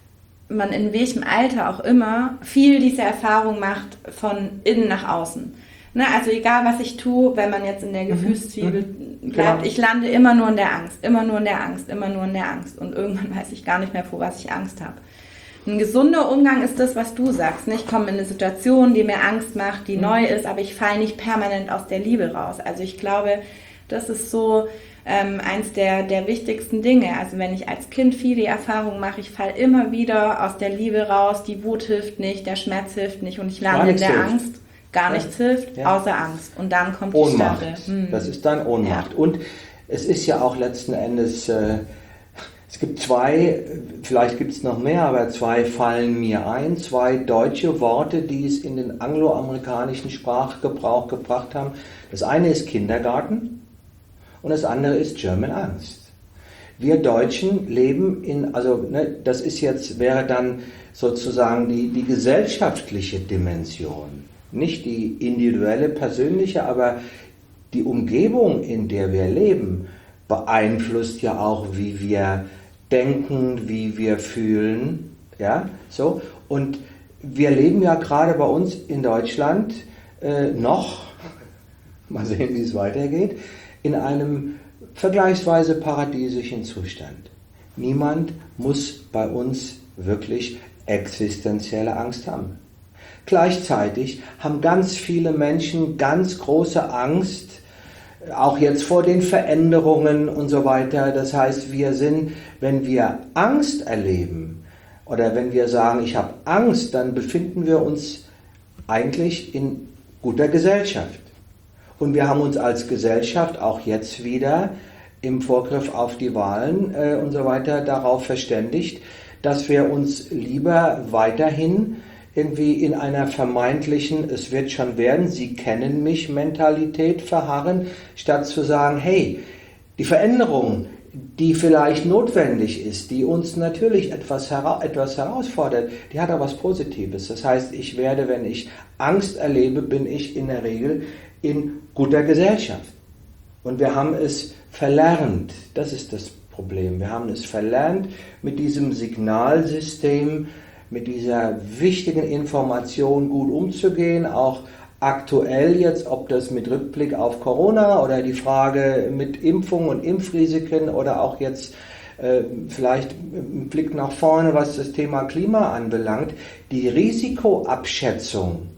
man in welchem Alter auch immer viel diese Erfahrung macht von innen nach außen. Ne, also egal, was ich tue, wenn man jetzt in der Gefühlszwiebel mhm. bleibt, genau. Ich lande immer nur in der Angst, immer nur in der Angst, immer nur in der Angst. Und irgendwann weiß ich gar nicht mehr, vor was ich Angst habe. Ein gesunder Umgang ist das, was du sagst. Ne? Ich komme in eine Situation, die mir Angst macht, die mhm. neu ist, aber ich falle nicht permanent aus der Liebe raus. Also ich glaube, das ist so ähm, eins der, der wichtigsten Dinge. Also wenn ich als Kind viel die Erfahrung mache, ich falle immer wieder aus der Liebe raus, die Wut hilft nicht, der Schmerz hilft nicht und ich lande in der hilft. Angst. Gar nichts ja. hilft, ja. außer Angst. Und dann kommt die Ohnmacht. Starre. Hm. Das ist dann Ohnmacht. Ja. Und es ist ja auch letzten Endes, äh, es gibt zwei, vielleicht gibt es noch mehr, aber zwei fallen mir ein, zwei deutsche Worte, die es in den angloamerikanischen Sprachgebrauch gebracht haben. Das eine ist Kindergarten und das andere ist German Angst. Wir Deutschen leben in, also ne, das ist jetzt, wäre dann sozusagen die, die gesellschaftliche Dimension. Nicht die individuelle, persönliche, aber die Umgebung, in der wir leben, beeinflusst ja auch, wie wir denken, wie wir fühlen. Ja, so. Und wir leben ja gerade bei uns in Deutschland äh, noch, mal sehen, wie es weitergeht, in einem vergleichsweise paradiesischen Zustand. Niemand muss bei uns wirklich existenzielle Angst haben. Gleichzeitig haben ganz viele Menschen ganz große Angst, auch jetzt vor den Veränderungen und so weiter. Das heißt, wir sind, wenn wir Angst erleben oder wenn wir sagen, ich habe Angst, dann befinden wir uns eigentlich in guter Gesellschaft. Und wir haben uns als Gesellschaft auch jetzt wieder im Vorgriff auf die Wahlen äh, und so weiter darauf verständigt, dass wir uns lieber weiterhin irgendwie in einer vermeintlichen, es wird schon werden, Sie kennen mich Mentalität verharren, statt zu sagen, hey, die Veränderung, die vielleicht notwendig ist, die uns natürlich etwas, hera- etwas herausfordert, die hat auch was Positives. Das heißt, ich werde, wenn ich Angst erlebe, bin ich in der Regel in guter Gesellschaft. Und wir haben es verlernt, das ist das Problem, wir haben es verlernt, mit diesem Signalsystem, mit dieser wichtigen Information gut umzugehen, auch aktuell jetzt, ob das mit Rückblick auf Corona oder die Frage mit Impfung und Impfrisiken oder auch jetzt äh, vielleicht ein Blick nach vorne, was das Thema Klima anbelangt, die Risikoabschätzung,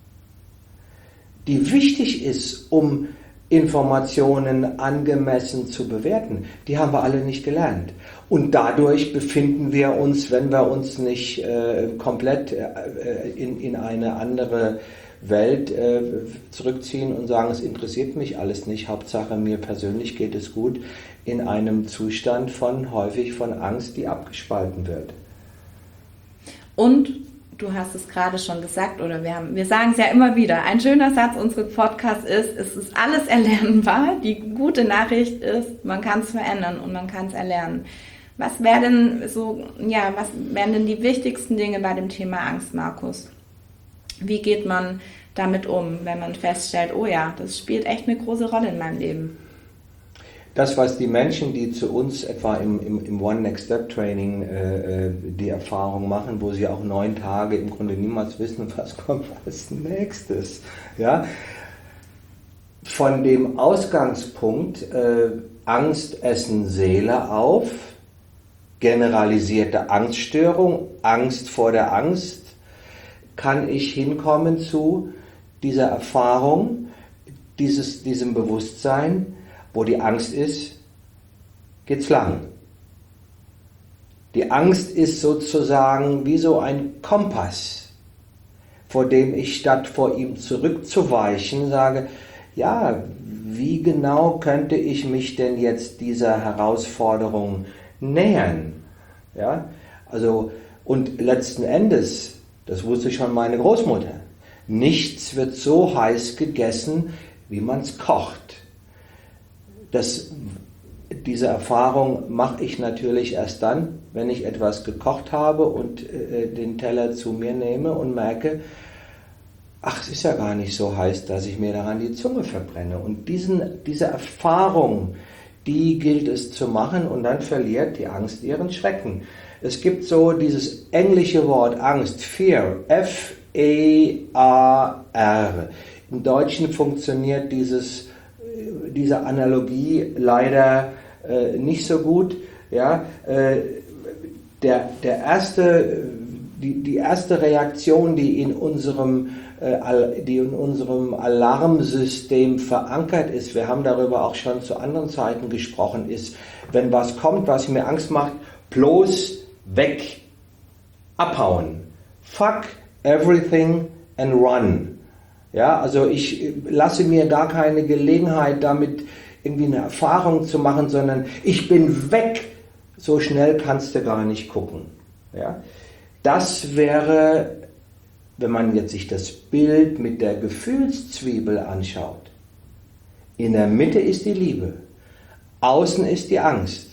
die wichtig ist, um Informationen angemessen zu bewerten, die haben wir alle nicht gelernt. Und dadurch befinden wir uns, wenn wir uns nicht äh, komplett äh, in, in eine andere Welt äh, zurückziehen und sagen, es interessiert mich alles nicht, Hauptsache mir persönlich geht es gut, in einem Zustand von häufig von Angst, die abgespalten wird. Und du hast es gerade schon gesagt, oder wir haben, wir sagen es ja immer wieder, ein schöner Satz unseres Podcasts ist, es ist alles erlernbar. Die gute Nachricht ist, man kann es verändern und man kann es erlernen. Was wäre denn so, ja, was wären denn die wichtigsten Dinge bei dem Thema Angst, Markus? Wie geht man damit um, wenn man feststellt, oh ja, das spielt echt eine große Rolle in meinem Leben? Das, was die Menschen, die zu uns etwa im, im, im One-Next-Step-Training äh, die Erfahrung machen, wo sie auch neun Tage im Grunde niemals wissen, was kommt als nächstes. Ja? Von dem Ausgangspunkt äh, Angst essen Seele auf, generalisierte Angststörung, Angst vor der Angst, kann ich hinkommen zu dieser Erfahrung, dieses, diesem Bewusstsein, wo die Angst ist, geht's lang. Die Angst ist sozusagen wie so ein Kompass, vor dem ich statt vor ihm zurückzuweichen sage, ja, wie genau könnte ich mich denn jetzt dieser Herausforderung nähern? Ja, also, und letzten Endes, das wusste schon meine Großmutter, nichts wird so heiß gegessen, wie man es kocht. Das, diese Erfahrung mache ich natürlich erst dann, wenn ich etwas gekocht habe und äh, den Teller zu mir nehme und merke, ach, es ist ja gar nicht so heiß, dass ich mir daran die Zunge verbrenne. Und diesen, diese Erfahrung, die gilt es zu machen, und dann verliert die Angst ihren Schrecken. Es gibt so dieses englische Wort Angst, Fear, F E A R. Im Deutschen funktioniert dieses diese Analogie leider äh, nicht so gut. Ja, äh, der, der erste, die, die erste Reaktion, die in unserem, äh, die in unserem Alarmsystem verankert ist, wir haben darüber auch schon zu anderen Zeiten gesprochen, ist, wenn was kommt, was mir Angst macht, bloß weg, abhauen. Fuck everything and run. Ja, also ich lasse mir gar keine Gelegenheit, damit irgendwie eine Erfahrung zu machen, sondern ich bin weg. So schnell kannst du gar nicht gucken. Ja, das wäre, wenn man jetzt sich das Bild mit der Gefühlszwiebel anschaut. In der Mitte ist die Liebe, außen ist die Angst.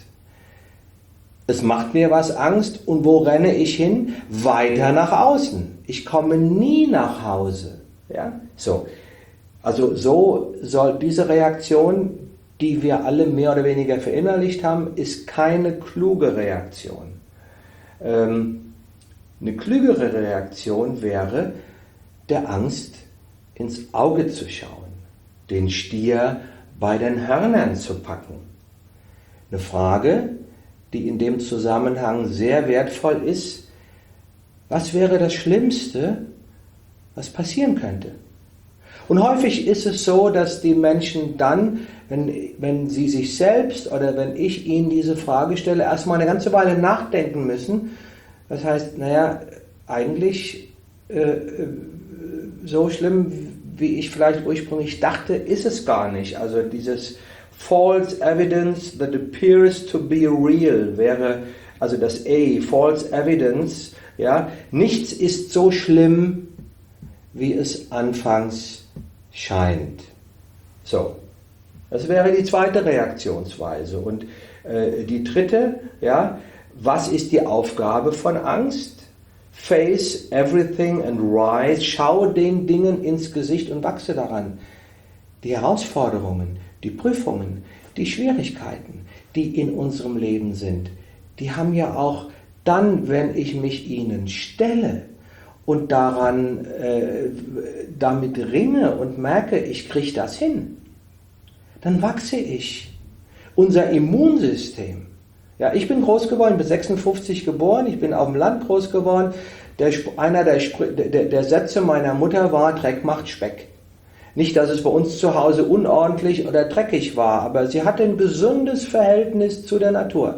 Es macht mir was Angst, und wo renne ich hin? Weiter nach außen. Ich komme nie nach Hause. Ja, so. Also so soll diese Reaktion, die wir alle mehr oder weniger verinnerlicht haben, ist keine kluge Reaktion. Ähm, eine klügere Reaktion wäre, der Angst ins Auge zu schauen, den Stier bei den Hörnern zu packen. Eine Frage, die in dem Zusammenhang sehr wertvoll ist: Was wäre das Schlimmste, was passieren könnte? Und häufig ist es so, dass die Menschen dann, wenn, wenn sie sich selbst oder wenn ich ihnen diese Frage stelle, erstmal eine ganze Weile nachdenken müssen. Das heißt, naja, eigentlich äh, so schlimm, wie ich vielleicht ursprünglich dachte, ist es gar nicht. Also dieses false evidence that appears to be real wäre, also das A, false evidence, ja, nichts ist so schlimm, wie es anfangs scheint. So, das wäre die zweite Reaktionsweise. Und äh, die dritte, ja, was ist die Aufgabe von Angst? Face everything and rise, schau den Dingen ins Gesicht und wachse daran. Die Herausforderungen, die Prüfungen, die Schwierigkeiten, die in unserem Leben sind, die haben ja auch dann, wenn ich mich ihnen stelle und daran, äh, damit ringe und merke, ich kriege das hin, dann wachse ich. Unser Immunsystem, ja, ich bin groß geworden, ich bin sechsundfünfzig geboren, ich bin auf dem Land groß geworden. Der, einer der, der, der Sätze meiner Mutter war, Dreck macht Speck. Nicht, dass es bei uns zu Hause unordentlich oder dreckig war, aber sie hatte ein gesundes Verhältnis zu der Natur.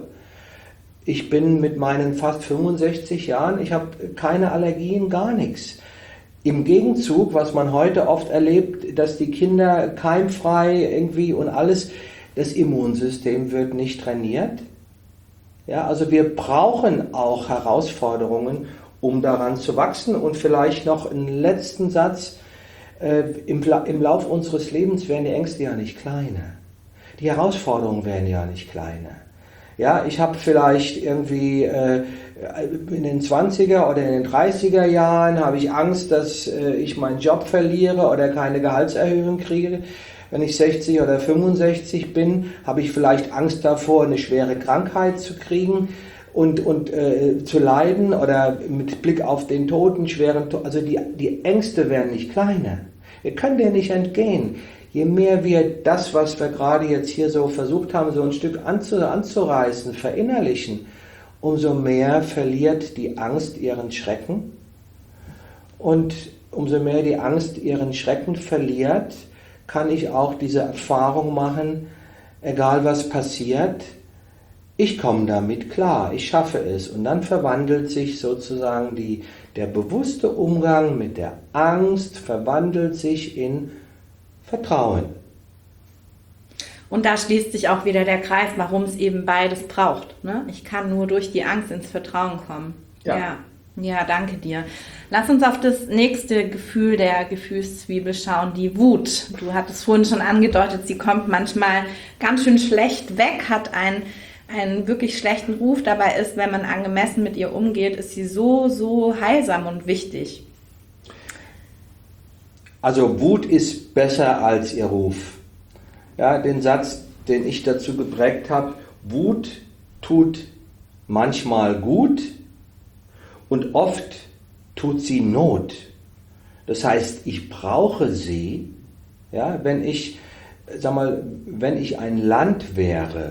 Ich bin mit meinen fast fünfundsechzig Jahren, ich habe keine Allergien, gar nichts. Im Gegenzug, was man heute oft erlebt, dass die Kinder keimfrei irgendwie und alles, das Immunsystem wird nicht trainiert. Ja, also wir brauchen auch Herausforderungen, um daran zu wachsen. Und vielleicht noch einen letzten Satz. Äh, im, Im Lauf unseres Lebens werden die Ängste ja nicht kleiner. Die Herausforderungen werden ja nicht kleiner. Ja, ich habe vielleicht irgendwie äh, in den zwanziger oder in den dreißiger Jahren habe ich Angst, dass äh, ich meinen Job verliere oder keine Gehaltserhöhung kriege. Wenn ich sechzig oder fünfundsechzig bin, habe ich vielleicht Angst davor, eine schwere Krankheit zu kriegen und, und äh, zu leiden oder mit Blick auf den Tod, einen schweren Tod. Also die, die Ängste werden nicht kleiner. Wir können denen nicht entgehen. Je mehr wir das, was wir gerade jetzt hier so versucht haben, so ein Stück anzu, anzureißen, verinnerlichen, umso mehr verliert die Angst ihren Schrecken. Und umso mehr die Angst ihren Schrecken verliert, kann ich auch diese Erfahrung machen, egal was passiert, ich komme damit klar, ich schaffe es. Und dann verwandelt sich sozusagen die, der bewusste Umgang mit der Angst, verwandelt sich in Vertrauen. Und da schließt sich auch wieder der Kreis, warum es eben beides braucht. Ne? Ich kann nur durch die Angst ins Vertrauen kommen. Ja. Ja. Ja, danke dir. Lass uns auf das nächste Gefühl der Gefühlszwiebel schauen, die Wut. Du hattest vorhin schon angedeutet, sie kommt manchmal ganz schön schlecht weg, hat einen, einen wirklich schlechten Ruf. Dabei ist, wenn man angemessen mit ihr umgeht, ist sie so, so heilsam und wichtig. Also Wut ist besser als ihr Ruf. Ja, den Satz, den ich dazu geprägt habe, Wut tut manchmal gut, und oft tut sie Not. Das heißt, ich brauche sie, ja, wenn ich, sag mal, wenn ich ein Land wäre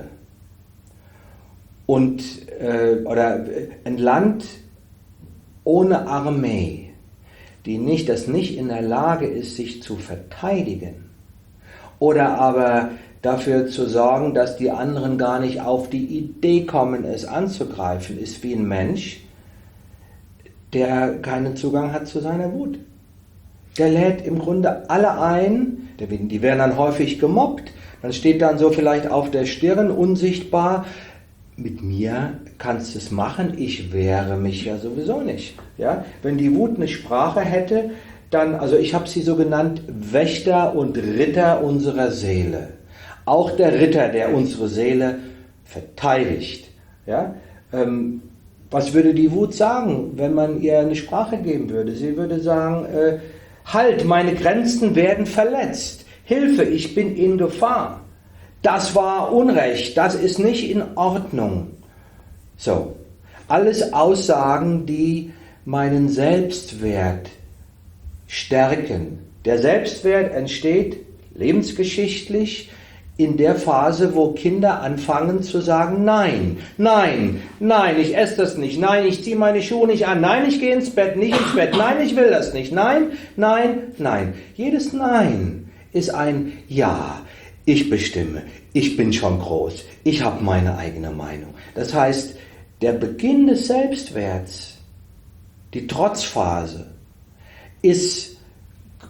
und, äh, oder ein Land ohne Armee, die nicht, das nicht in der Lage ist, sich zu verteidigen, oder aber dafür zu sorgen, dass die anderen gar nicht auf die Idee kommen, es anzugreifen, ist wie ein Mensch, der keinen Zugang hat zu seiner Wut. Der lädt im Grunde alle ein, die werden dann häufig gemobbt, dann steht dann so vielleicht auf der Stirn unsichtbar, mit mir kannst du es machen, ich wehre mich ja sowieso nicht. Ja? Wenn die Wut eine Sprache hätte, dann, also ich habe sie so genannt, Wächter und Ritter unserer Seele. Auch der Ritter, der unsere Seele verteidigt. Ja? Ähm, Was würde die Wut sagen, wenn man ihr eine Sprache geben würde? Sie würde sagen, äh, halt, meine Grenzen werden verletzt. Hilfe, ich bin in Gefahr. Das war Unrecht, das ist nicht in Ordnung. So, alles Aussagen, die meinen Selbstwert stärken. Der Selbstwert entsteht lebensgeschichtlich in der Phase, wo Kinder anfangen zu sagen, nein, nein, nein, ich esse das nicht, nein, ich ziehe meine Schuhe nicht an, nein, ich gehe ins Bett, nicht ins Bett, nein, ich will das nicht, nein, nein, nein. Jedes Nein ist ein Ja, ich bestimme, ich bin schon groß, ich habe meine eigene Meinung. Das heißt, der Beginn des Selbstwerts, die Trotzphase, ist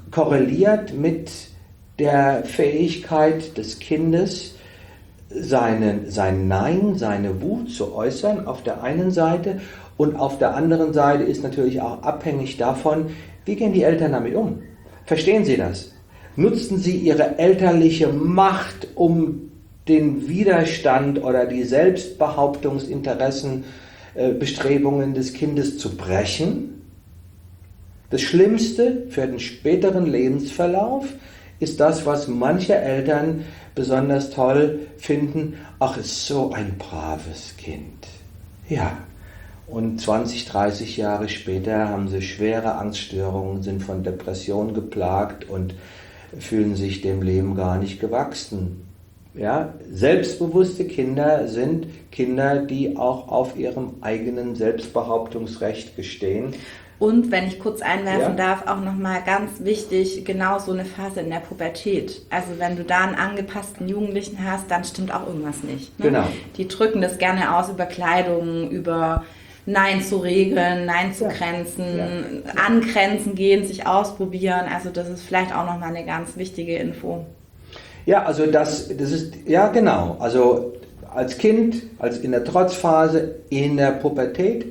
korreliert mit der Fähigkeit des Kindes, seine, sein Nein, seine Wut zu äußern auf der einen Seite, und auf der anderen Seite ist natürlich auch abhängig davon, wie gehen die Eltern damit um? Verstehen Sie das? Nutzen Sie Ihre elterliche Macht, um den Widerstand oder die Selbstbehauptungsinteressen, äh, Bestrebungen des Kindes zu brechen? Das Schlimmste für den späteren Lebensverlauf ist das, was manche Eltern besonders toll finden. Ach, ist so ein braves Kind. Ja. Und zwanzig, dreißig Jahre später haben sie schwere Angststörungen, sind von Depressionen geplagt und fühlen sich dem Leben gar nicht gewachsen. Ja? Selbstbewusste Kinder sind Kinder, die auch auf ihrem eigenen Selbstbehauptungsrecht bestehen. Und wenn ich kurz einwerfen Ja. darf, auch nochmal ganz wichtig, genau so eine Phase in der Pubertät. Also wenn du da einen angepassten Jugendlichen hast, dann stimmt auch irgendwas nicht. Ne? Genau. Die drücken das gerne aus über Kleidung, über Nein zu Regeln, Nein zu Ja. Grenzen, Ja. an Grenzen gehen, sich ausprobieren. Also das ist vielleicht auch nochmal eine ganz wichtige Info. Ja, also das, das ist, ja genau, also als Kind, als in der Trotzphase, in der Pubertät.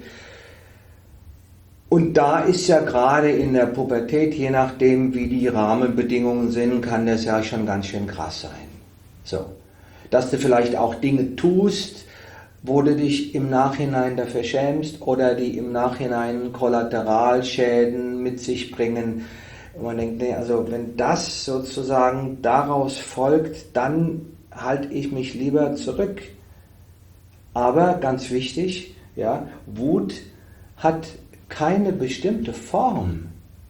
Und da ist ja gerade in der Pubertät, je nachdem wie die Rahmenbedingungen sind, kann das ja schon ganz schön krass sein. So, dass du vielleicht auch Dinge tust, wo du dich im Nachhinein dafür schämst oder die im Nachhinein Kollateralschäden mit sich bringen. Und man denkt, nee, also wenn das sozusagen daraus folgt, dann halte ich mich lieber zurück. Aber ganz wichtig, ja, Wut hat keine bestimmte Form.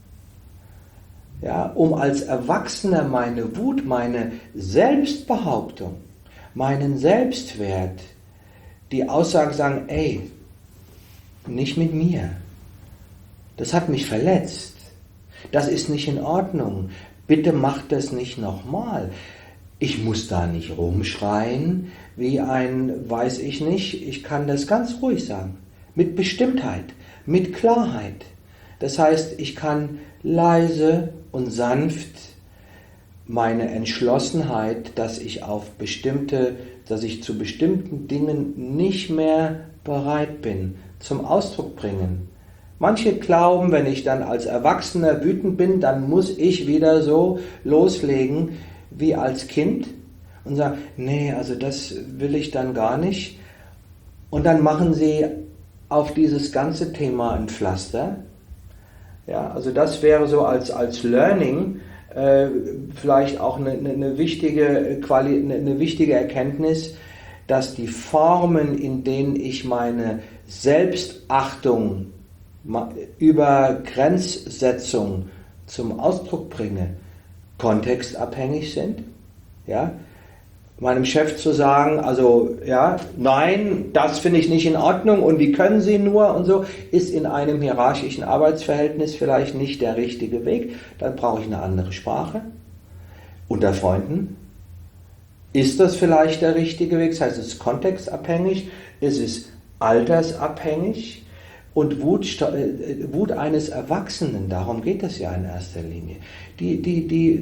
Ja, um als Erwachsener meine Wut, meine Selbstbehauptung, meinen Selbstwert, die Aussagen sagen, ey, nicht mit mir. Das hat mich verletzt. Das ist nicht in Ordnung. Bitte mach das nicht nochmal. Ich muss da nicht rumschreien wie ein, weiß ich nicht. Ich kann das ganz ruhig sagen. Mit Bestimmtheit, mit Klarheit. Das heißt, ich kann leise und sanft meine Entschlossenheit, dass ich auf bestimmte, dass ich zu bestimmten Dingen nicht mehr bereit bin, zum Ausdruck bringen. Manche glauben, wenn ich dann als Erwachsener wütend bin, dann muss ich wieder so loslegen wie als Kind und sagen, nee, also das will ich dann gar nicht. Und dann machen sie auf dieses ganze Thema ein Pflaster. Ja, also das wäre so als, als Learning äh, vielleicht auch eine, eine, wichtige Quali- eine, eine wichtige Erkenntnis, dass die Formen, in denen ich meine Selbstachtung über Grenzsetzung zum Ausdruck bringe, kontextabhängig sind. Ja? Meinem Chef zu sagen, also ja, nein, das finde ich nicht in Ordnung und wie können Sie nur und so, ist in einem hierarchischen Arbeitsverhältnis vielleicht nicht der richtige Weg. Dann brauche ich eine andere Sprache. Unter Freunden ist das vielleicht der richtige Weg. Das heißt, es ist kontextabhängig, es ist altersabhängig. Und Wut, Wut eines Erwachsenen, darum geht es ja in erster Linie, die, die, die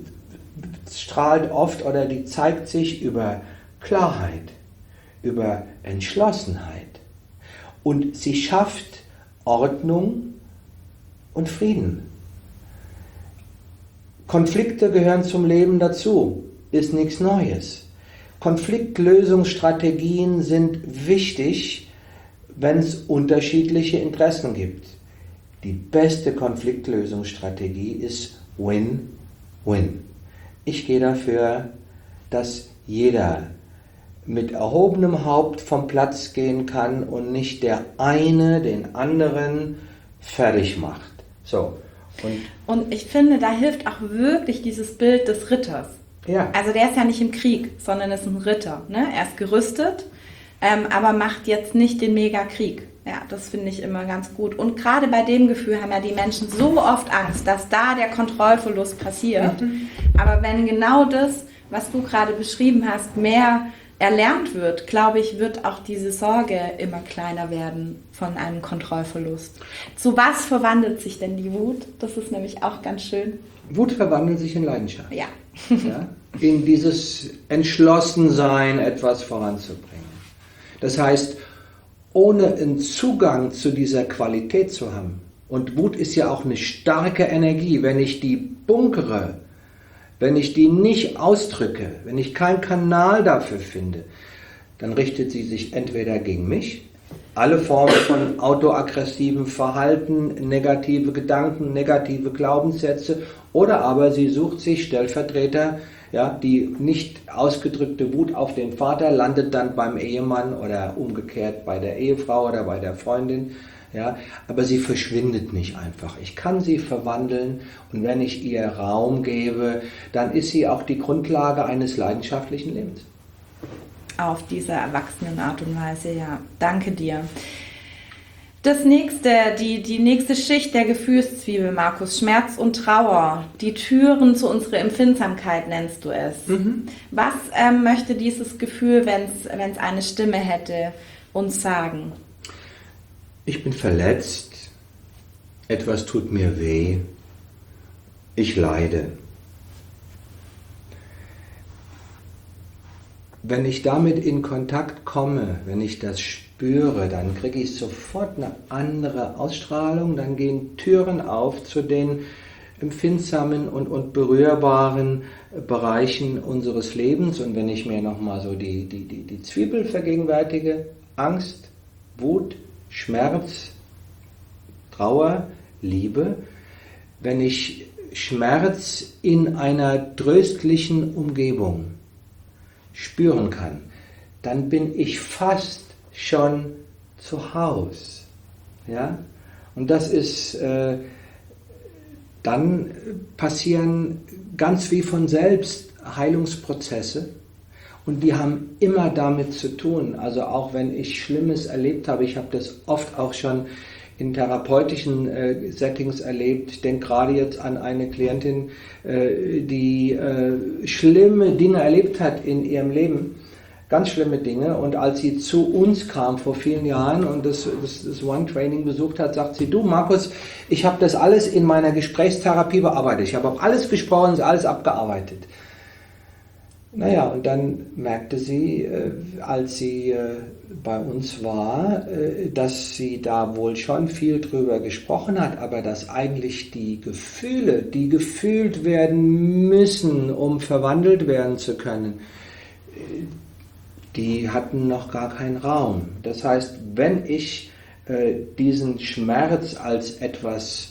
strahlt oft oder die zeigt sich über Klarheit, über Entschlossenheit. Und sie schafft Ordnung und Frieden. Konflikte gehören zum Leben dazu, ist nichts Neues. Konfliktlösungsstrategien sind wichtig, wenn es unterschiedliche Interessen gibt. Die beste Konfliktlösungsstrategie ist Win-Win. Ich gehe dafür, dass jeder mit erhobenem Haupt vom Platz gehen kann und nicht der eine den anderen fertig macht. So. Und, und ich finde, da hilft auch wirklich dieses Bild des Ritters. Ja. Also der ist ja nicht im Krieg, sondern ist ein Ritter. Ne? Er ist gerüstet, ähm, aber macht jetzt nicht den Megakrieg. Ja, das finde ich immer ganz gut. Und gerade bei dem Gefühl haben ja die Menschen so oft Angst, dass da der Kontrollverlust passiert. Mhm. Aber wenn genau das, was du gerade beschrieben hast, mehr erlernt wird, glaube ich, wird auch diese Sorge immer kleiner werden von einem Kontrollverlust. Zu was verwandelt sich denn die Wut? Das ist nämlich auch ganz schön. Wut verwandelt sich in Leidenschaft. Ja. Ja? In dieses Entschlossensein, etwas voranzubringen. Das heißt, ohne einen Zugang zu dieser Qualität zu haben, und Wut ist ja auch eine starke Energie, wenn ich die bunkere, wenn ich die nicht ausdrücke, wenn ich keinen Kanal dafür finde, dann richtet sie sich entweder gegen mich, alle Formen von autoaggressivem Verhalten, negative Gedanken, negative Glaubenssätze, oder aber sie sucht sich Stellvertreter, ja, die nicht ausgedrückte Wut auf den Vater landet dann beim Ehemann oder umgekehrt bei der Ehefrau oder bei der Freundin. Ja, aber sie verschwindet nicht einfach. Ich kann sie verwandeln, und wenn ich ihr Raum gebe, dann ist sie auch die Grundlage eines leidenschaftlichen Lebens. Auf diese erwachsenen Art und Weise, ja. Danke dir. Das nächste, die, die nächste Schicht der Gefühlszwiebel, Markus, Schmerz und Trauer, die Türen zu unserer Empfindsamkeit nennst du es. Mhm. Was ähm, möchte dieses Gefühl, wenn es eine Stimme hätte, uns sagen? Ich bin verletzt, etwas tut mir weh, ich leide. Wenn ich damit in Kontakt komme, wenn ich das spüre, dann kriege ich sofort eine andere Ausstrahlung, dann gehen Türen auf zu den empfindsamen und, und berührbaren Bereichen unseres Lebens. Und wenn ich mir nochmal so die, die, die, die Zwiebel vergegenwärtige, Angst, Wut, Schmerz, Trauer, Liebe, wenn ich Schmerz in einer tröstlichen Umgebung spüren kann, dann bin ich fast schon zu Hause. Ja? Und das ist, äh, dann passieren ganz wie von selbst Heilungsprozesse. Und die haben immer damit zu tun, also auch wenn ich Schlimmes erlebt habe, ich habe das oft auch schon in therapeutischen äh, Settings erlebt. Ich denke gerade jetzt an eine Klientin, äh, die äh, schlimme Dinge erlebt hat in ihrem Leben, ganz schlimme Dinge. Und als sie zu uns kam vor vielen Jahren und das, das, das One-Training besucht hat, sagt sie, du Markus, ich habe das alles in meiner Gesprächstherapie bearbeitet. Ich habe auch alles gesprochen, alles abgearbeitet. Naja, und dann merkte sie, als sie bei uns war, dass sie da wohl schon viel drüber gesprochen hat, aber dass eigentlich die Gefühle, die gefühlt werden müssen, um verwandelt werden zu können, die hatten noch gar keinen Raum. Das heißt, wenn ich diesen Schmerz als etwas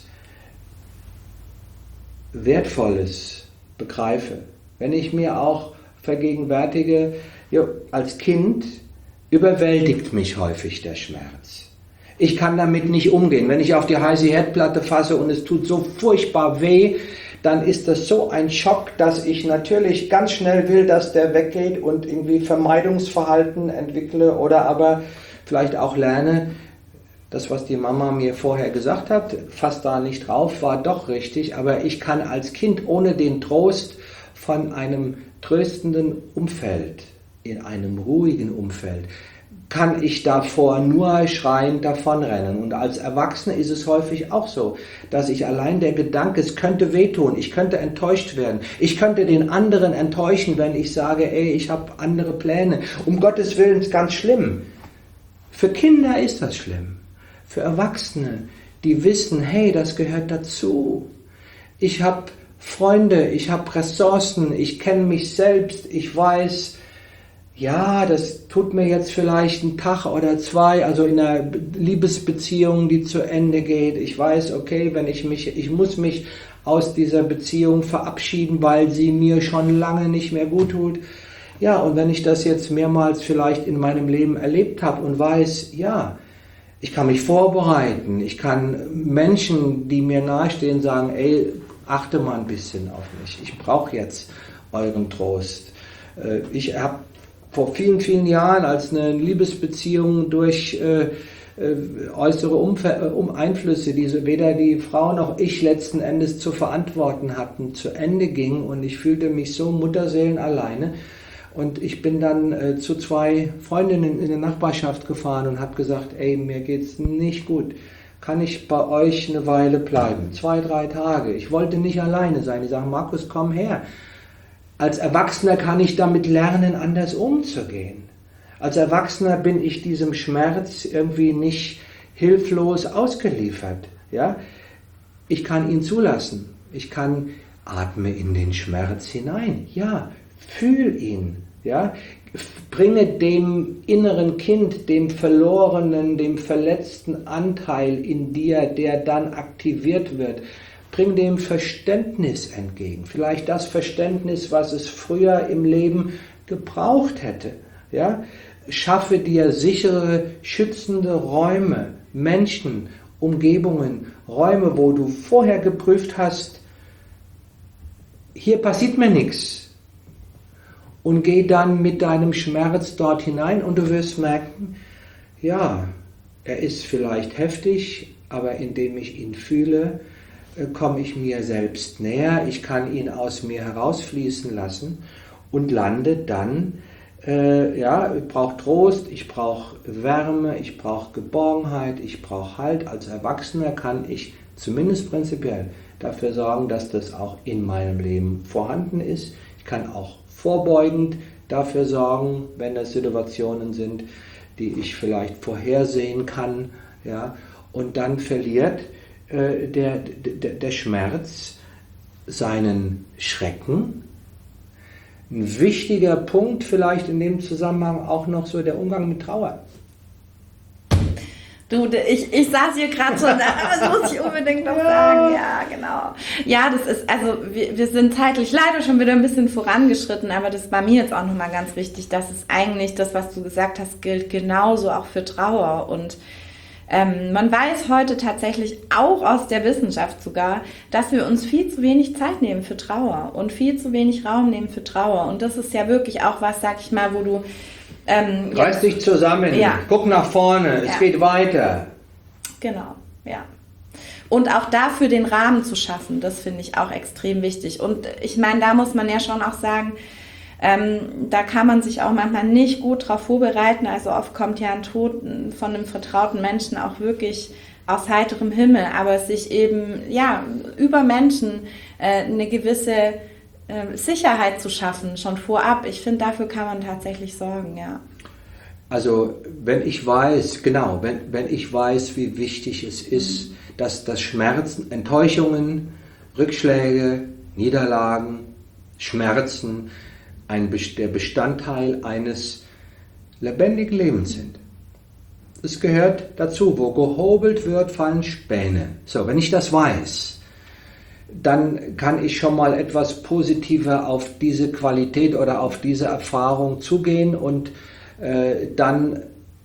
Wertvolles begreife, wenn ich mir auch vergegenwärtige, ja, als Kind überwältigt mich häufig der Schmerz. Ich kann damit nicht umgehen. Wenn ich auf die heiße Herdplatte fasse und es tut so furchtbar weh, dann ist das so ein Schock, dass ich natürlich ganz schnell will, dass der weggeht und irgendwie Vermeidungsverhalten entwickle oder aber vielleicht auch lerne, das, was die Mama mir vorher gesagt hat, fasst da nicht drauf, war doch richtig, aber ich kann als Kind ohne den Trost von einem tröstenden Umfeld, in einem ruhigen Umfeld, kann ich davor nur schreiend davonrennen. Und als Erwachsener ist es häufig auch so, dass ich allein der Gedanke, es könnte wehtun, ich könnte enttäuscht werden, ich könnte den anderen enttäuschen, wenn ich sage, ey, ich habe andere Pläne. Um Gottes Willen ist ganz schlimm. Für Kinder ist das schlimm. Für Erwachsene, die wissen, hey, das gehört dazu. Ich habe Freunde, ich habe Ressourcen, ich kenne mich selbst, ich weiß, ja, das tut mir jetzt vielleicht einen Tag oder zwei, also in einer Liebesbeziehung, die zu Ende geht. Ich weiß, okay, wenn ich mich, ich muss mich aus dieser Beziehung verabschieden, weil sie mir schon lange nicht mehr gut tut. Ja, und wenn ich das jetzt mehrmals vielleicht in meinem Leben erlebt habe und weiß, ja, ich kann mich vorbereiten, ich kann Menschen, die mir nahestehen, sagen, ey, achte mal ein bisschen auf mich. Ich brauche jetzt euren Trost. Ich habe vor vielen, vielen Jahren, als eine Liebesbeziehung durch äh, äußere Umf- um Einflüsse, die so weder die Frau noch ich letzten Endes zu verantworten hatten, zu Ende ging und ich fühlte mich so Mutterseelen alleine. Und ich bin dann äh, zu zwei Freundinnen in der Nachbarschaft gefahren und habe gesagt, ey, mir geht's nicht gut. kann ich bei euch eine Weile bleiben, zwei, drei Tage. Ich wollte nicht alleine sein. Die sagen, Markus, komm her. Als Erwachsener kann ich damit lernen, anders umzugehen. Als Erwachsener bin ich diesem Schmerz irgendwie nicht hilflos ausgeliefert. Ja? Ich kann ihn zulassen. Ich kann atme in den Schmerz hinein. Ja, fühl ihn. Ja? Bringe dem inneren Kind, dem verlorenen, dem verletzten Anteil in dir, der dann aktiviert wird, bring dem Verständnis entgegen. Vielleicht das Verständnis, was es früher im Leben gebraucht hätte. Ja? Schaffe dir sichere, schützende Räume, Menschen, Umgebungen, Räume, wo du vorher geprüft hast, hier passiert mir nichts. Und geh dann mit deinem Schmerz dort hinein und du wirst merken, ja, er ist vielleicht heftig, aber indem ich ihn fühle, komme ich mir selbst näher, ich kann ihn aus mir herausfließen lassen und lande dann, äh, ja, ich brauche Trost, ich brauche Wärme, ich brauche Geborgenheit, ich brauche Halt. Als Erwachsener kann ich zumindest prinzipiell dafür sorgen, dass das auch in meinem Leben vorhanden ist. Ich kann auch vorbeugend dafür sorgen, wenn das Situationen sind, die ich vielleicht vorhersehen kann, ja, und dann verliert äh, der, der, der Schmerz seinen Schrecken. Ein wichtiger Punkt vielleicht in dem Zusammenhang auch noch so der Umgang mit Trauer. Du, ich, ich saß hier gerade schon da, das muss ich unbedingt noch sagen. Ja, genau. Ja, das ist, also wir, wir sind zeitlich leider schon wieder ein bisschen vorangeschritten, aber das war mir jetzt auch nochmal ganz wichtig, dass es eigentlich das, was du gesagt hast, gilt genauso auch für Trauer. Und ähm, man weiß heute tatsächlich auch aus der Wissenschaft sogar, dass wir uns viel zu wenig Zeit nehmen für Trauer und viel zu wenig Raum nehmen für Trauer. Und das ist ja wirklich auch was, sag ich mal, wo du Ähm, Reiß dich zusammen, ja. Guck nach vorne, es ja. geht weiter. Genau, ja. Und auch dafür den Rahmen zu schaffen, das finde ich auch extrem wichtig. Und ich meine, da muss man ja schon auch sagen, ähm, da kann man sich auch manchmal nicht gut drauf vorbereiten. Also oft kommt ja ein Tod von einem vertrauten Menschen auch wirklich aus heiterem Himmel, aber sich eben, ja, über Menschen äh, eine gewisse Sicherheit zu schaffen, schon vorab. Ich finde, dafür kann man tatsächlich sorgen, ja. Also, wenn ich weiß, genau, wenn, wenn ich weiß, wie wichtig es ist, mhm. dass das Schmerzen, Enttäuschungen, Rückschläge, Niederlagen, Schmerzen ein, der Bestandteil eines lebendigen Lebens sind. Es gehört dazu, wo gehobelt wird, fallen Späne. So, wenn ich das weiß, dann kann ich schon mal etwas positiver auf diese Qualität oder auf diese Erfahrung zugehen und äh, dann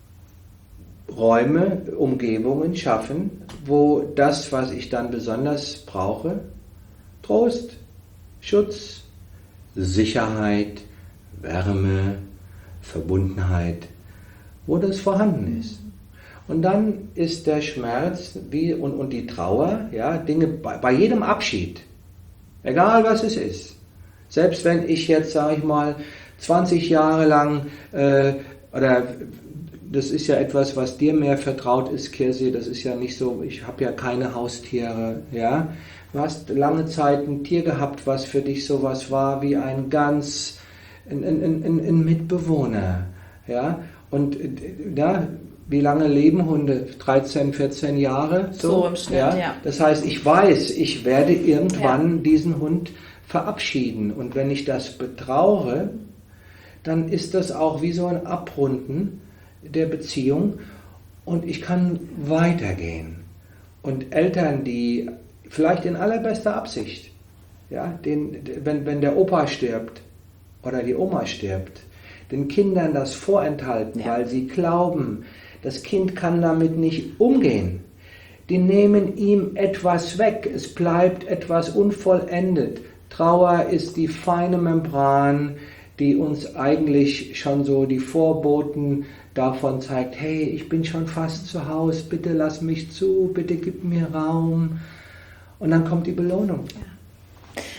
Räume, Umgebungen schaffen, wo das, was ich dann besonders brauche, Trost, Schutz, Sicherheit, Wärme, Verbundenheit, wo das vorhanden ist. Und dann ist der Schmerz wie, und, und die Trauer, ja, Dinge bei, bei jedem Abschied, egal was es ist. Selbst wenn ich jetzt, sage ich mal, zwanzig Jahre lang, äh, oder das ist ja etwas, was dir mehr vertraut ist, Kirsi, das ist ja nicht so, ich habe ja keine Haustiere, ja. Du hast lange Zeit ein Tier gehabt, was für dich sowas war wie ein ganz, ein, ein, ein, ein Mitbewohner, ja. Und ja, wie lange leben Hunde? dreizehn, vierzehn Jahre? So, so im Schnitt, ja? ja. Das heißt, ich weiß, ich werde irgendwann ja. diesen Hund verabschieden. Und wenn ich das betrauere, dann ist das auch wie so ein Abrunden der Beziehung und ich kann weitergehen. Und Eltern, die vielleicht in allerbester Absicht, ja, den, wenn, wenn der Opa stirbt oder die Oma stirbt, den Kindern das vorenthalten, ja. weil sie glauben, das Kind kann damit nicht umgehen. Die nehmen ihm etwas weg, es bleibt etwas unvollendet. Trauer ist die feine Membran, die uns eigentlich schon so die Vorboten davon zeigt, hey, ich bin schon fast zu Hause, bitte lass mich zu, bitte gib mir Raum. Und dann kommt die Belohnung. Ja.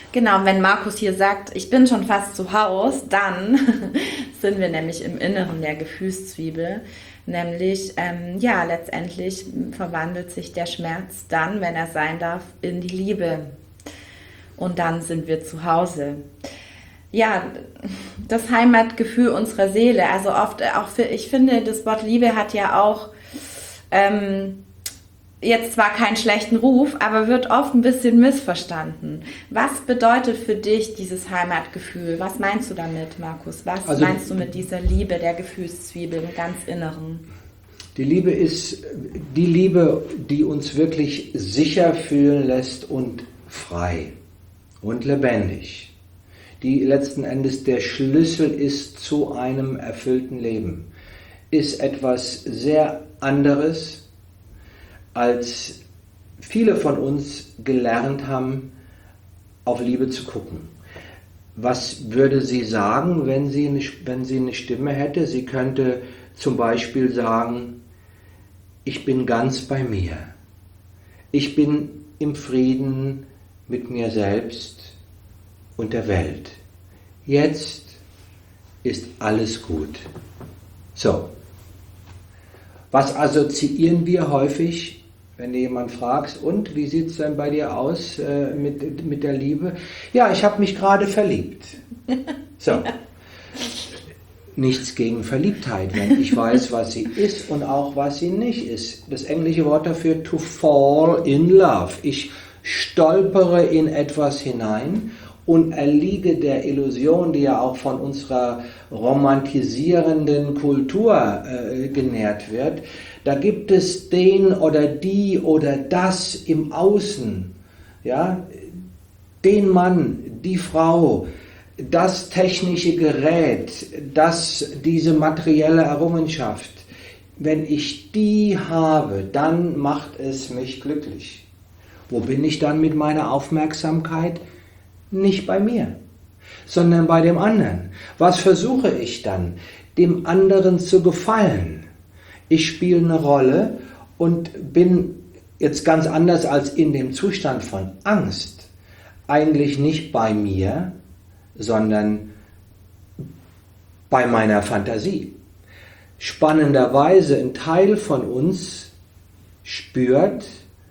Genau, wenn Markus hier sagt, ich bin schon fast zu Hause, dann sind wir nämlich im Inneren der Gefühlszwiebel. Nämlich, ähm, ja, letztendlich verwandelt sich der Schmerz dann, wenn er sein darf, in die Liebe. Und dann sind wir zu Hause. Ja, das Heimatgefühl unserer Seele. Also oft, auch für, ich finde, das Wort Liebe hat ja auch ähm, jetzt zwar keinen schlechten Ruf, aber wird oft ein bisschen missverstanden. Was bedeutet für dich dieses Heimatgefühl? Was meinst du damit, Markus? Was also, meinst du mit dieser Liebe der Gefühlszwiebel im ganz Inneren? Die Liebe ist die Liebe, die uns wirklich sicher fühlen lässt und frei und lebendig. Die letzten Endes der Schlüssel ist zu einem erfüllten Leben. Ist etwas sehr anderes, als viele von uns gelernt haben, auf Liebe zu gucken. Was würde sie sagen, wenn sie eine, wenn sie eine Stimme hätte? Sie könnte zum Beispiel sagen, ich bin ganz bei mir. Ich bin im Frieden mit mir selbst und der Welt. Jetzt ist alles gut. So. Was assoziieren wir häufig, wenn du jemand fragst, und wie sieht es denn bei dir aus äh, mit, mit der Liebe? Ja, ich habe mich gerade verliebt. So. Nichts gegen Verliebtheit, wenn ich weiß, was sie ist und auch was sie nicht ist. Das englische Wort dafür, to fall in love. Ich stolpere in etwas hinein und erliege der Illusion, die ja auch von unserer romantisierenden Kultur äh, genährt wird. Da gibt es den oder die oder das im Außen, ja, den Mann, die Frau, das technische Gerät, das, diese materielle Errungenschaft. Wenn ich die habe, dann macht es mich glücklich. Wo bin ich dann mit meiner Aufmerksamkeit? Nicht bei mir, sondern bei dem anderen. Was versuche ich dann? Dem anderen zu gefallen. Ich spiele eine Rolle und bin jetzt ganz anders als in dem Zustand von Angst. Eigentlich nicht bei mir, sondern bei meiner Fantasie. Spannenderweise ein Teil von uns spürt,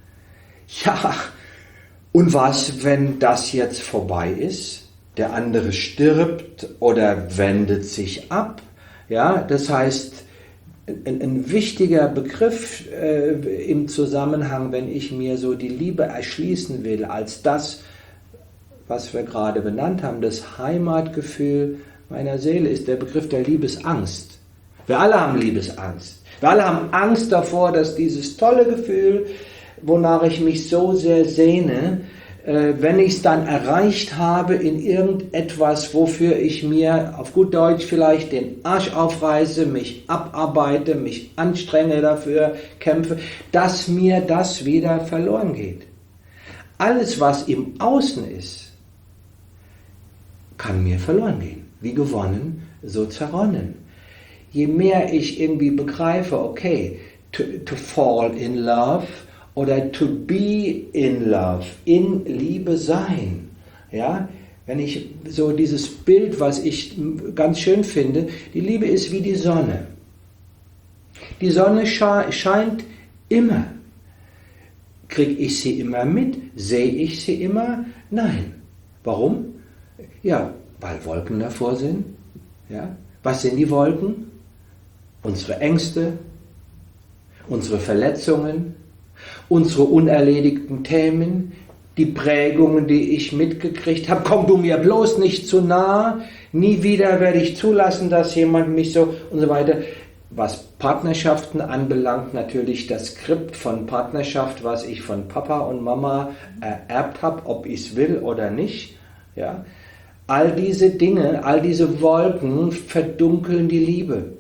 ja, und was, wenn das jetzt vorbei ist? Der andere stirbt oder wendet sich ab. Ja, das heißt, ein, ein wichtiger Begriff äh, im Zusammenhang, wenn ich mir so die Liebe erschließen will, als das, was wir gerade benannt haben, das Heimatgefühl meiner Seele, ist der Begriff der Liebesangst. Wir alle haben Liebesangst. Wir alle haben Angst davor, dass dieses tolle Gefühl, wonach ich mich so sehr sehne, äh, wenn ich es dann erreicht habe in irgendetwas, wofür ich mir auf gut Deutsch vielleicht den Arsch aufreiße, mich abarbeite, mich anstrenge dafür, kämpfe, dass mir das wieder verloren geht. Alles, was im Außen ist, kann mir verloren gehen. Wie gewonnen, so zerronnen. Je mehr ich irgendwie begreife, okay, to, to fall in love, oder to be in love, in Liebe sein. Ja? Wenn ich so dieses Bild, was ich ganz schön finde, die Liebe ist wie die Sonne. Die Sonne scheint immer. Kriege ich sie immer mit? Sehe ich sie immer? Nein. Warum? Ja, weil Wolken davor sind. Ja? Was sind die Wolken? Unsere Ängste, unsere Verletzungen, unsere unerledigten Themen, die Prägungen, die ich mitgekriegt habe. Komm du mir bloß nicht zu nah, nie wieder werde ich zulassen, dass jemand mich so und so weiter. Was Partnerschaften anbelangt, natürlich das Skript von Partnerschaft, was ich von Papa und Mama ererbt habe, ob ich es will oder nicht. Ja. All diese Dinge, all diese Wolken verdunkeln die Liebe.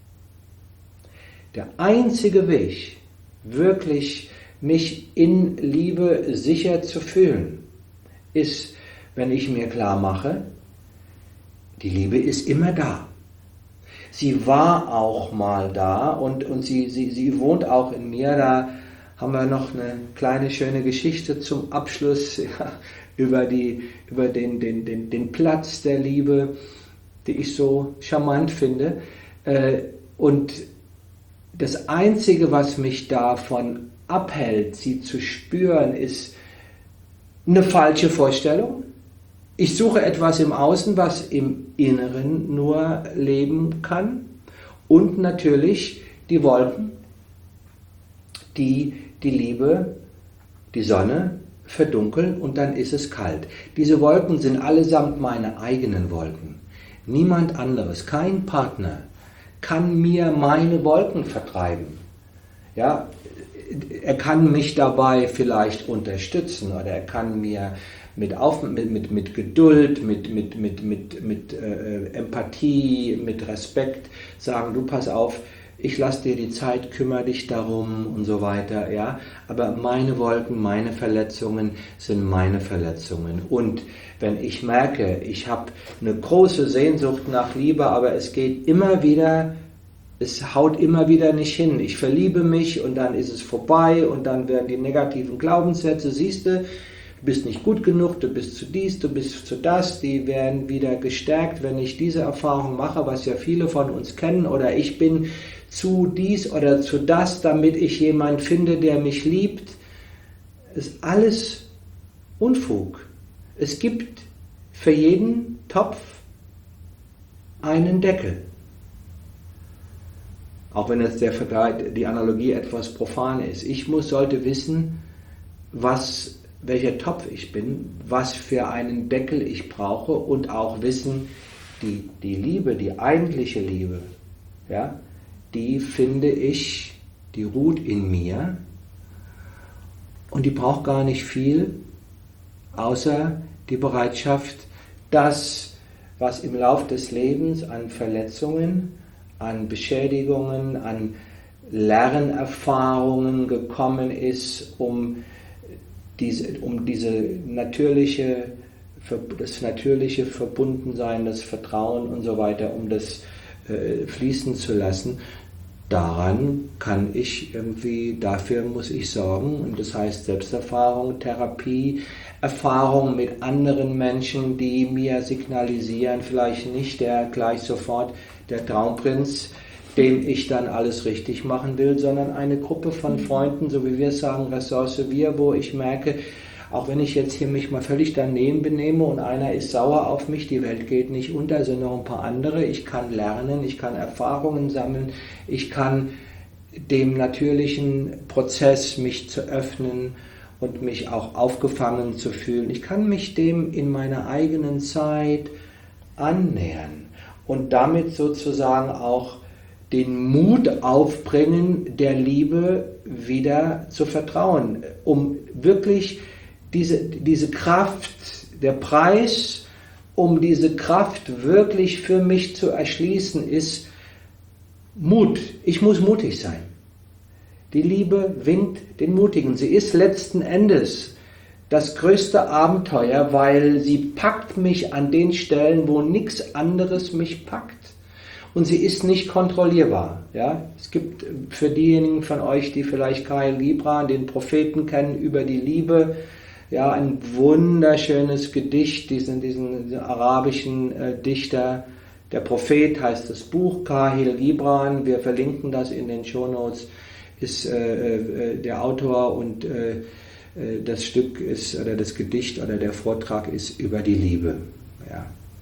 Der einzige Weg, wirklich mich in Liebe sicher zu fühlen, ist, wenn ich mir klar mache, die Liebe ist immer da. Sie war auch mal da und, und sie, sie, sie wohnt auch in mir. Da haben wir noch eine kleine schöne Geschichte zum Abschluss. Ja, über, die, über den, den, den, den Platz der Liebe, die ich so charmant finde. Und das Einzige, was mich davon abhält, sie zu spüren, ist eine falsche Vorstellung. Ich suche etwas im Außen, was im Inneren nur leben kann. Und natürlich die Wolken, die die Liebe, die Sonne verdunkeln und dann ist es kalt. Diese Wolken sind allesamt meine eigenen Wolken. Niemand anderes, kein Partner kann mir meine Wolken vertreiben. Ja, er kann mich dabei vielleicht unterstützen oder er kann mir mit, Auf, mit, mit, mit Geduld, mit, mit, mit, mit, mit äh, Empathie, mit Respekt sagen, du pass auf, ich lasse dir die Zeit, kümmere dich darum und so weiter. Ja? Aber meine Wolken, meine Verletzungen sind meine Verletzungen. Und wenn ich merke, ich habe eine große Sehnsucht nach Liebe, aber es geht immer wieder, es haut immer wieder nicht hin. Ich verliebe mich und dann ist es vorbei und dann werden die negativen Glaubenssätze, siehst du, du bist nicht gut genug, du bist zu dies, du bist zu das, die werden wieder gestärkt, wenn ich diese Erfahrung mache, was ja viele von uns kennen, oder ich bin zu dies oder zu das, damit ich jemanden finde, der mich liebt, ist alles Unfug. Es gibt für jeden Topf einen Deckel. Auch wenn jetzt der Vergleich, die Analogie etwas profan ist. Ich muss, sollte wissen, was, welcher Topf ich bin, was für einen Deckel ich brauche und auch wissen, die, die Liebe, die eigentliche Liebe, ja, die finde ich, die ruht in mir und die braucht gar nicht viel, außer die Bereitschaft, das, was im Lauf des Lebens an Verletzungen, an Beschädigungen, an Lernerfahrungen gekommen ist, um diese, um diese natürliche, das natürliche Verbundensein, das Vertrauen und so weiter, um das äh, fließen zu lassen. Daran kann ich irgendwie, dafür muss ich sorgen, und das heißt Selbsterfahrung, Therapie, Erfahrung mit anderen Menschen, die mir signalisieren, vielleicht nicht der gleich sofort der Traumprinz, dem ich dann alles richtig machen will, sondern eine Gruppe von Freunden, so wie wir sagen, Ressource wir, wo ich merke, auch wenn ich jetzt hier mich mal völlig daneben benehme und einer ist sauer auf mich, die Welt geht nicht unter, es sind noch ein paar andere, ich kann lernen, ich kann Erfahrungen sammeln, ich kann dem natürlichen Prozess, mich zu öffnen und mich auch aufgefangen zu fühlen, ich kann mich dem in meiner eigenen Zeit annähern und damit sozusagen auch den Mut aufbringen, der Liebe wieder zu vertrauen, um wirklich diese, diese Kraft, der Preis, um diese Kraft wirklich für mich zu erschließen, ist Mut. Ich muss mutig sein. Die Liebe winkt den Mutigen. Sie ist letzten Endes das größte Abenteuer, weil sie packt mich an den Stellen, wo nichts anderes mich packt. Und sie ist nicht kontrollierbar. Ja? Es gibt für diejenigen von euch, die vielleicht Kahlil Gibran, den Propheten kennen, über die Liebe, ja, ein wunderschönes Gedicht, diesen, diesen, diesen arabischen äh, Dichter, der Prophet heißt das Buch, Kahlil Gibran, wir verlinken das in den Shownotes, ist äh, äh, der Autor und äh, das Stück ist, oder das Gedicht oder der Vortrag ist über die Liebe. Ja.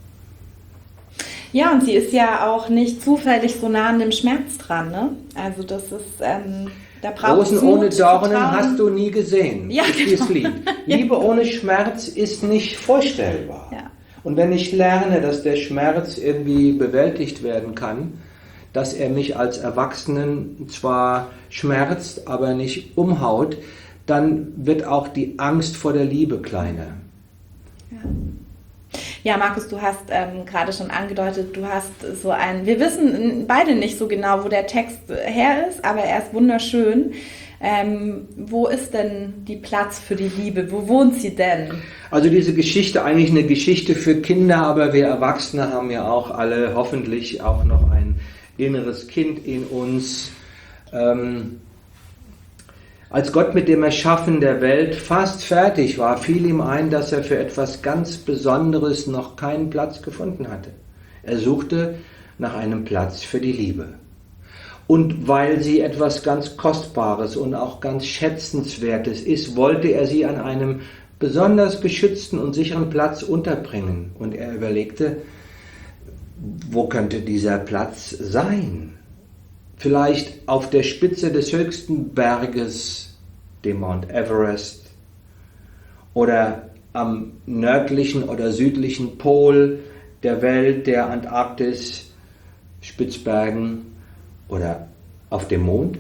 Ja, und sie ist ja auch nicht zufällig so nah an dem Schmerz dran, ne? Also das ist, ähm, da braucht es Rosen ohne Dornen hast du nie gesehen. Ja, ist genau. Dieses Lied. Ja. Liebe ohne Schmerz ist nicht vorstellbar. Ja. Und wenn ich lerne, dass der Schmerz irgendwie bewältigt werden kann, dass er mich als Erwachsenen zwar schmerzt, aber nicht umhaut, dann wird auch die Angst vor der Liebe kleiner. Ja. Ja, Markus, du hast ähm, gerade schon angedeutet, du hast so ein, wir wissen beide nicht so genau, wo der Text her ist, aber er ist wunderschön. Ähm, wo ist denn die Platz für die Liebe? Wo wohnt sie denn? Also diese Geschichte, eigentlich eine Geschichte für Kinder, aber wir Erwachsene haben ja auch alle hoffentlich auch noch ein inneres Kind in uns. Ähm, Als Gott mit dem Erschaffen der Welt fast fertig war, fiel ihm ein, dass er für etwas ganz Besonderes noch keinen Platz gefunden hatte. Er suchte nach einem Platz für die Liebe. Und weil sie etwas ganz Kostbares und auch ganz Schätzenswertes ist, wollte er sie an einem besonders geschützten und sicheren Platz unterbringen. Und er überlegte, wo könnte dieser Platz sein? Vielleicht auf der Spitze des höchsten Berges, dem Mount Everest, oder am nördlichen oder südlichen Pol der Welt, der Antarktis, Spitzbergen oder auf dem Mond.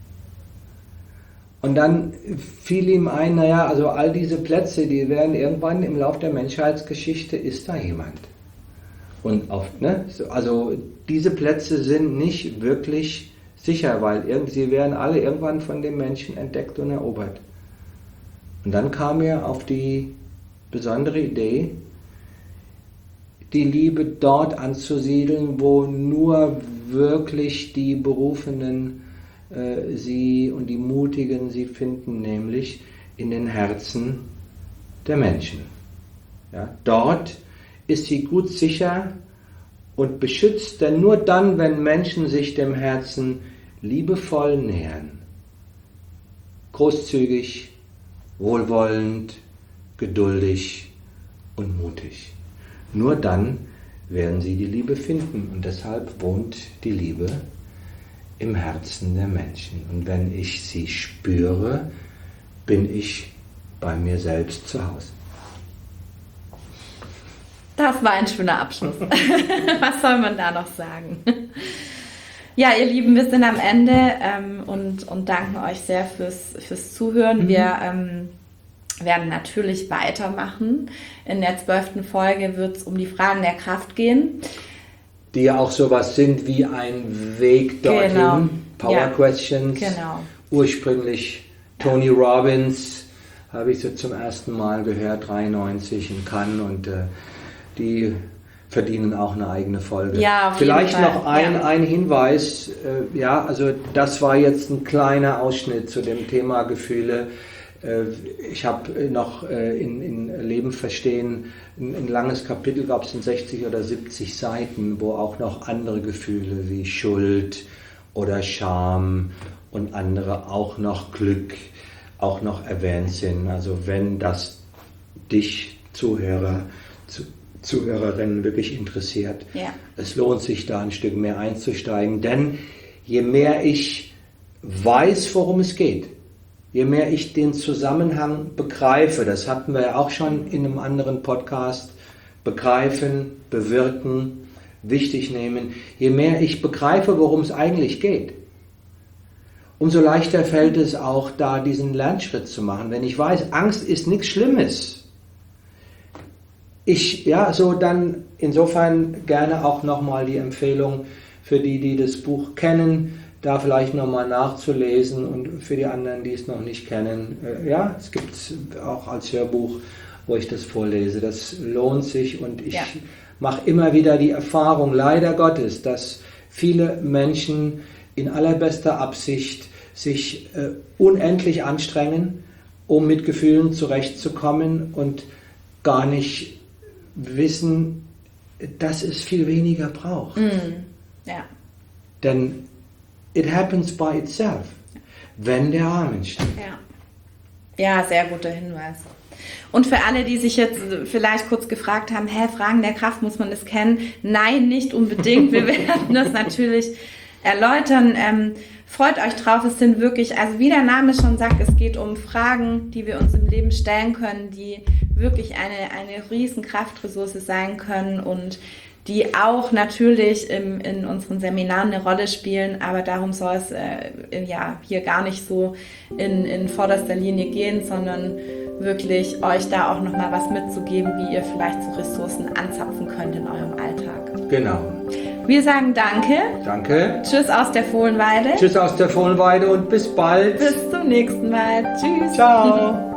Und dann fiel ihm ein, naja, also all diese Plätze, die werden irgendwann im Lauf der Menschheitsgeschichte, ist da jemand. Und auf, ne, also diese Plätze sind nicht wirklich sicher, weil sie werden alle irgendwann von dem Menschen entdeckt und erobert. Und dann kam er auf die besondere Idee, die Liebe dort anzusiedeln, wo nur wirklich die Berufenen äh, sie und die Mutigen sie finden, nämlich in den Herzen der Menschen. Ja, dort ist sie gut sicher und beschützt, denn nur dann, wenn Menschen sich dem Herzen liebevoll nähern, großzügig, wohlwollend, geduldig und mutig, nur dann werden sie die Liebe finden. Und deshalb wohnt die Liebe im Herzen der Menschen. Und wenn ich sie spüre, bin ich bei mir selbst zu Hause. Das war ein schöner Abschluss. Was soll man da noch sagen? Ja, ihr Lieben, wir sind am Ende ähm, und, und danken euch sehr fürs, fürs Zuhören. Mhm. Wir ähm, werden natürlich weitermachen. In der zwölften Folge wird es um die Fragen der Kraft gehen. Die ja auch sowas sind wie ein Weg dorthin. Genau. Power ja. Questions. Genau. Ursprünglich Tony ja. Robbins, habe ich so zum ersten Mal gehört, dreiundneunzig in Cannes, und äh, die verdienen auch eine eigene Folge. Ja, auf Vielleicht jeden Fall. noch ein, ja. ein Hinweis, äh, ja, also das war jetzt ein kleiner Ausschnitt zu dem Thema Gefühle. Äh, ich habe noch äh, in, in Leben verstehen, ein, ein langes Kapitel, gab es in sechzig oder siebzig Seiten, wo auch noch andere Gefühle wie Schuld oder Scham und andere, auch noch Glück, auch noch erwähnt sind. Also wenn das dich, Zuhörer, zu, Zuhörerinnen wirklich interessiert, ja. es lohnt sich da ein Stück mehr einzusteigen, denn je mehr ich weiß, worum es geht, je mehr ich den Zusammenhang begreife, das hatten wir ja auch schon in einem anderen Podcast, begreifen, bewirken, wichtig nehmen, je mehr ich begreife, worum es eigentlich geht, umso leichter fällt es auch, da diesen Lernschritt zu machen. Wenn ich weiß, Angst ist nichts Schlimmes, ich, ja, so dann insofern gerne auch nochmal die Empfehlung für die, die das Buch kennen, da vielleicht nochmal nachzulesen, und für die anderen, die es noch nicht kennen, äh, ja, es gibt es auch als Hörbuch, wo ich das vorlese. Das lohnt sich, und ich ja. mache immer wieder die Erfahrung, leider Gottes, dass viele Menschen in allerbester Absicht sich äh, unendlich anstrengen, um mit Gefühlen zurechtzukommen, und gar nicht wissen, dass es viel weniger braucht. Mm, ja. Denn it happens by itself, wenn der Rahmen steht. Ja. Ja, sehr guter Hinweis. Und für alle, die sich jetzt vielleicht kurz gefragt haben, hä, Fragen der Kraft, muss man das kennen? Nein, nicht unbedingt. Wir werden das natürlich erläutern. Ähm, freut euch drauf, es sind wirklich, also wie der Name schon sagt, es geht um Fragen, die wir uns im Leben stellen können, die wirklich eine, eine riesen Kraftressource sein können und die auch natürlich im, in unseren Seminaren eine Rolle spielen, aber darum soll es äh, ja, hier gar nicht so in, in vorderster Linie gehen, sondern wirklich euch da auch nochmal was mitzugeben, wie ihr vielleicht so Ressourcen anzapfen könnt in eurem Alltag. Genau. Wir sagen Danke. Danke. Tschüss aus der Fohlenweide. Tschüss aus der Fohlenweide und bis bald. Bis zum nächsten Mal. Tschüss. Ciao.